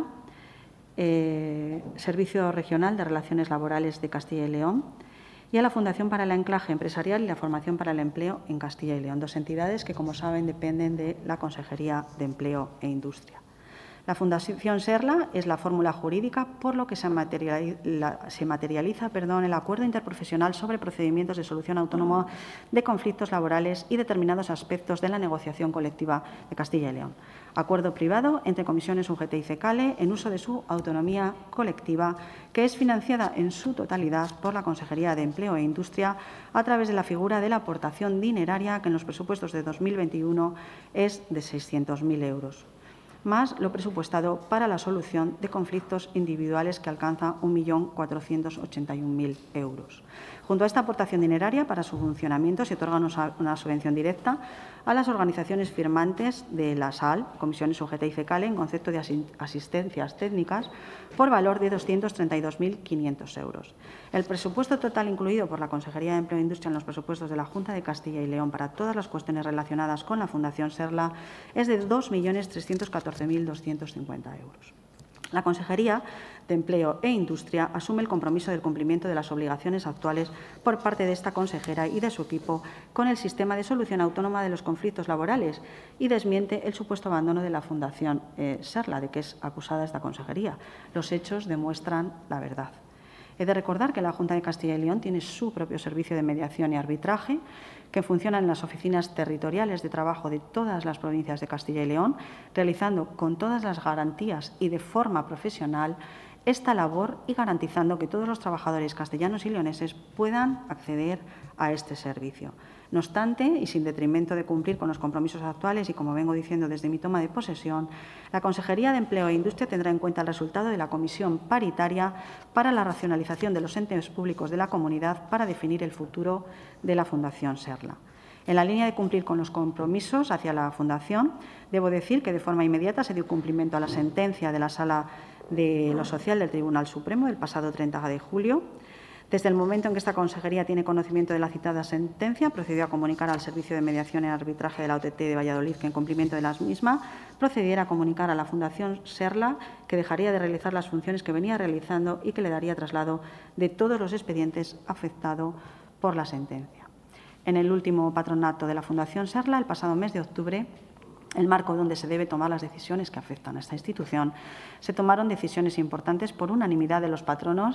Eh, Servicio Regional de Relaciones Laborales de Castilla y León, y a la Fundación para el Anclaje Empresarial y la Formación para el Empleo en Castilla y León, dos entidades que, como saben, dependen de la Consejería de Empleo e Industria. La Fundación Serla es la fórmula jurídica por lo que se materializa, la, se materializa perdón, el acuerdo interprofesional sobre procedimientos de solución autónoma de conflictos laborales y determinados aspectos de la negociación colectiva de Castilla y León. Acuerdo privado entre comisiones U G T y CECALE en uso de su autonomía colectiva, que es financiada en su totalidad por la Consejería de Empleo e Industria a través de la figura de la aportación dineraria, que en los presupuestos de dos mil veintiuno es de seiscientos mil euros. Más lo presupuestado para la solución de conflictos individuales, que alcanza un millón cuatrocientos ochenta y un mil euros. Junto a esta aportación dineraria para su funcionamiento se otorga una subvención directa a las organizaciones firmantes de la S A L, Comisiones U G T y CECALE, en concepto de asistencias técnicas, por valor de doscientos treinta y dos mil quinientos euros. El presupuesto total incluido por la Consejería de Empleo e Industria en los presupuestos de la Junta de Castilla y León para todas las cuestiones relacionadas con la Fundación Serla es de dos millones trescientos catorce mil doscientos cincuenta euros. La Consejería de Empleo e Industria asume el compromiso del cumplimiento de las obligaciones actuales por parte de esta consejera y de su equipo con el sistema de solución autónoma de los conflictos laborales y desmiente el supuesto abandono de la Fundación eh, Serla, de que es acusada esta consejería. Los hechos demuestran la verdad. He de recordar que la Junta de Castilla y León tiene su propio servicio de mediación y arbitraje, que funciona en las oficinas territoriales de trabajo de todas las provincias de Castilla y León, realizando con todas las garantías y de forma profesional esta labor y garantizando que todos los trabajadores castellanos y leoneses puedan acceder a este servicio. No obstante, y sin detrimento de cumplir con los compromisos actuales y, como vengo diciendo desde mi toma de posesión, la Consejería de Empleo e Industria tendrá en cuenta el resultado de la Comisión Paritaria para la racionalización de los entes públicos de la comunidad para definir el futuro de la Fundación Serla. En la línea de cumplir con los compromisos hacia la Fundación, debo decir que de forma inmediata se dio cumplimiento a la sentencia de la Sala de lo Social del Tribunal Supremo del pasado treinta de julio. Desde el momento en que esta consejería tiene conocimiento de la citada sentencia, procedió a comunicar al Servicio de Mediación y Arbitraje de la O T T de Valladolid que, en cumplimiento de las mismas, procediera a comunicar a la Fundación Serla que dejaría de realizar las funciones que venía realizando y que le daría traslado de todos los expedientes afectados por la sentencia. En el último patronato de la Fundación Serla, el pasado mes de octubre, el marco donde se debe tomar las decisiones que afectan a esta institución, se tomaron decisiones importantes por unanimidad de los patronos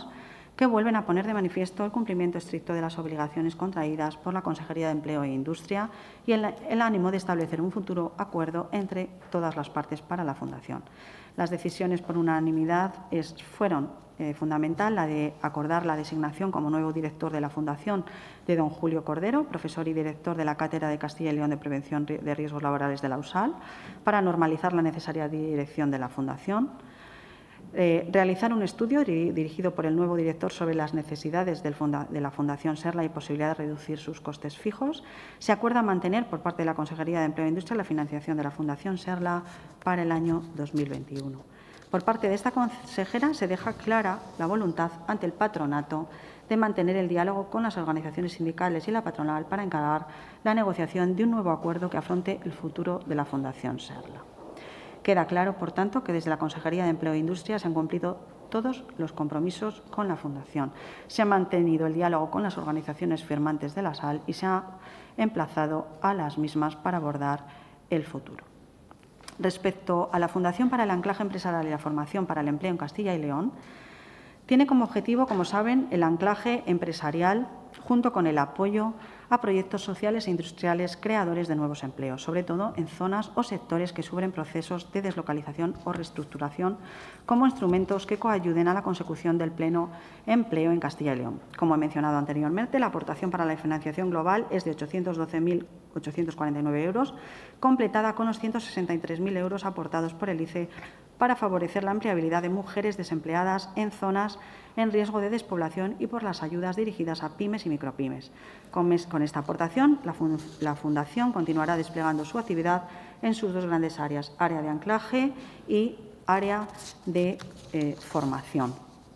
que vuelven a poner de manifiesto el cumplimiento estricto de las obligaciones contraídas por la Consejería de Empleo e Industria y el, el ánimo de establecer un futuro acuerdo entre todas las partes para la Fundación. Las decisiones por unanimidad es, fueron eh, fundamental la de acordar la designación como nuevo director de la Fundación de don Julio Cordero, profesor y director de la Cátedra de Castilla y León de Prevención de Riesgos Laborales de la U S A L, para normalizar la necesaria dirección de la Fundación. Eh, realizar un estudio dirigido por el nuevo director sobre las necesidades del funda de la Fundación SERLA y posibilidad de reducir sus costes fijos. Se acuerda mantener por parte de la Consejería de Empleo e Industria la financiación de la Fundación SERLA para el año dos mil veintiuno. Por parte de esta consejera se deja clara la voluntad ante el patronato de mantener el diálogo con las organizaciones sindicales y la patronal para encarar la negociación de un nuevo acuerdo que afronte el futuro de la Fundación SERLA. Queda claro, por tanto, que desde la Consejería de Empleo e Industria se han cumplido todos los compromisos con la Fundación. Se ha mantenido el diálogo con las organizaciones firmantes de la S A L y se ha emplazado a las mismas para abordar el futuro. Respecto a la Fundación para el Anclaje Empresarial y la Formación para el Empleo en Castilla y León, tiene como objetivo, como saben, el anclaje empresarial junto con el apoyo a proyectos sociales e industriales creadores de nuevos empleos, sobre todo en zonas o sectores que sufren procesos de deslocalización o reestructuración, como instrumentos que coayuden a la consecución del pleno empleo en Castilla y León. Como he mencionado anteriormente, la aportación para la financiación global es de ochocientos doce mil ochocientos cuarenta y nueve euros, completada con los ciento sesenta y tres mil euros aportados por el I C E para favorecer la empleabilidad de mujeres desempleadas en zonas en riesgo de despoblación y por las ayudas dirigidas a pymes y micropymes. Con, con esta aportación, la, fund la Fundación continuará desplegando su actividad en sus dos grandes áreas, área de anclaje y área de eh, formación.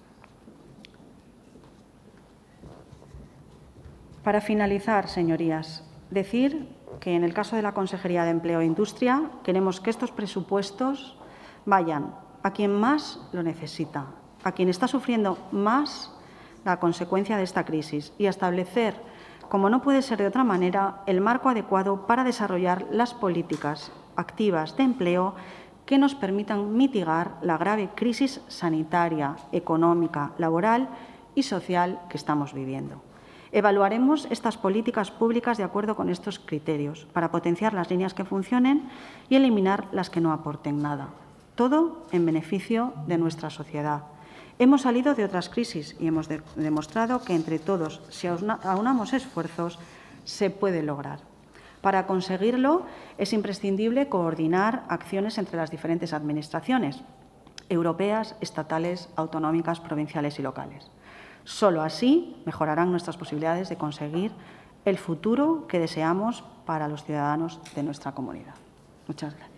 Para finalizar, señorías, decir que en el caso de la Consejería de Empleo e Industria queremos que estos presupuestos vayan a quien más lo necesita, a quien está sufriendo más la consecuencia de esta crisis y a establecer, como no puede ser de otra manera, el marco adecuado para desarrollar las políticas activas de empleo que nos permitan mitigar la grave crisis sanitaria, económica, laboral y social que estamos viviendo. Evaluaremos estas políticas públicas de acuerdo con estos criterios para potenciar las líneas que funcionen y eliminar las que no aporten nada. Todo en beneficio de nuestra sociedad. Hemos salido de otras crisis y hemos de demostrado que entre todos, si aunamos esfuerzos, se puede lograr. Para conseguirlo, es imprescindible coordinar acciones entre las diferentes administraciones europeas, estatales, autonómicas, provinciales y locales. Solo así mejorarán nuestras posibilidades de conseguir el futuro que deseamos para los ciudadanos de nuestra comunidad. Muchas gracias.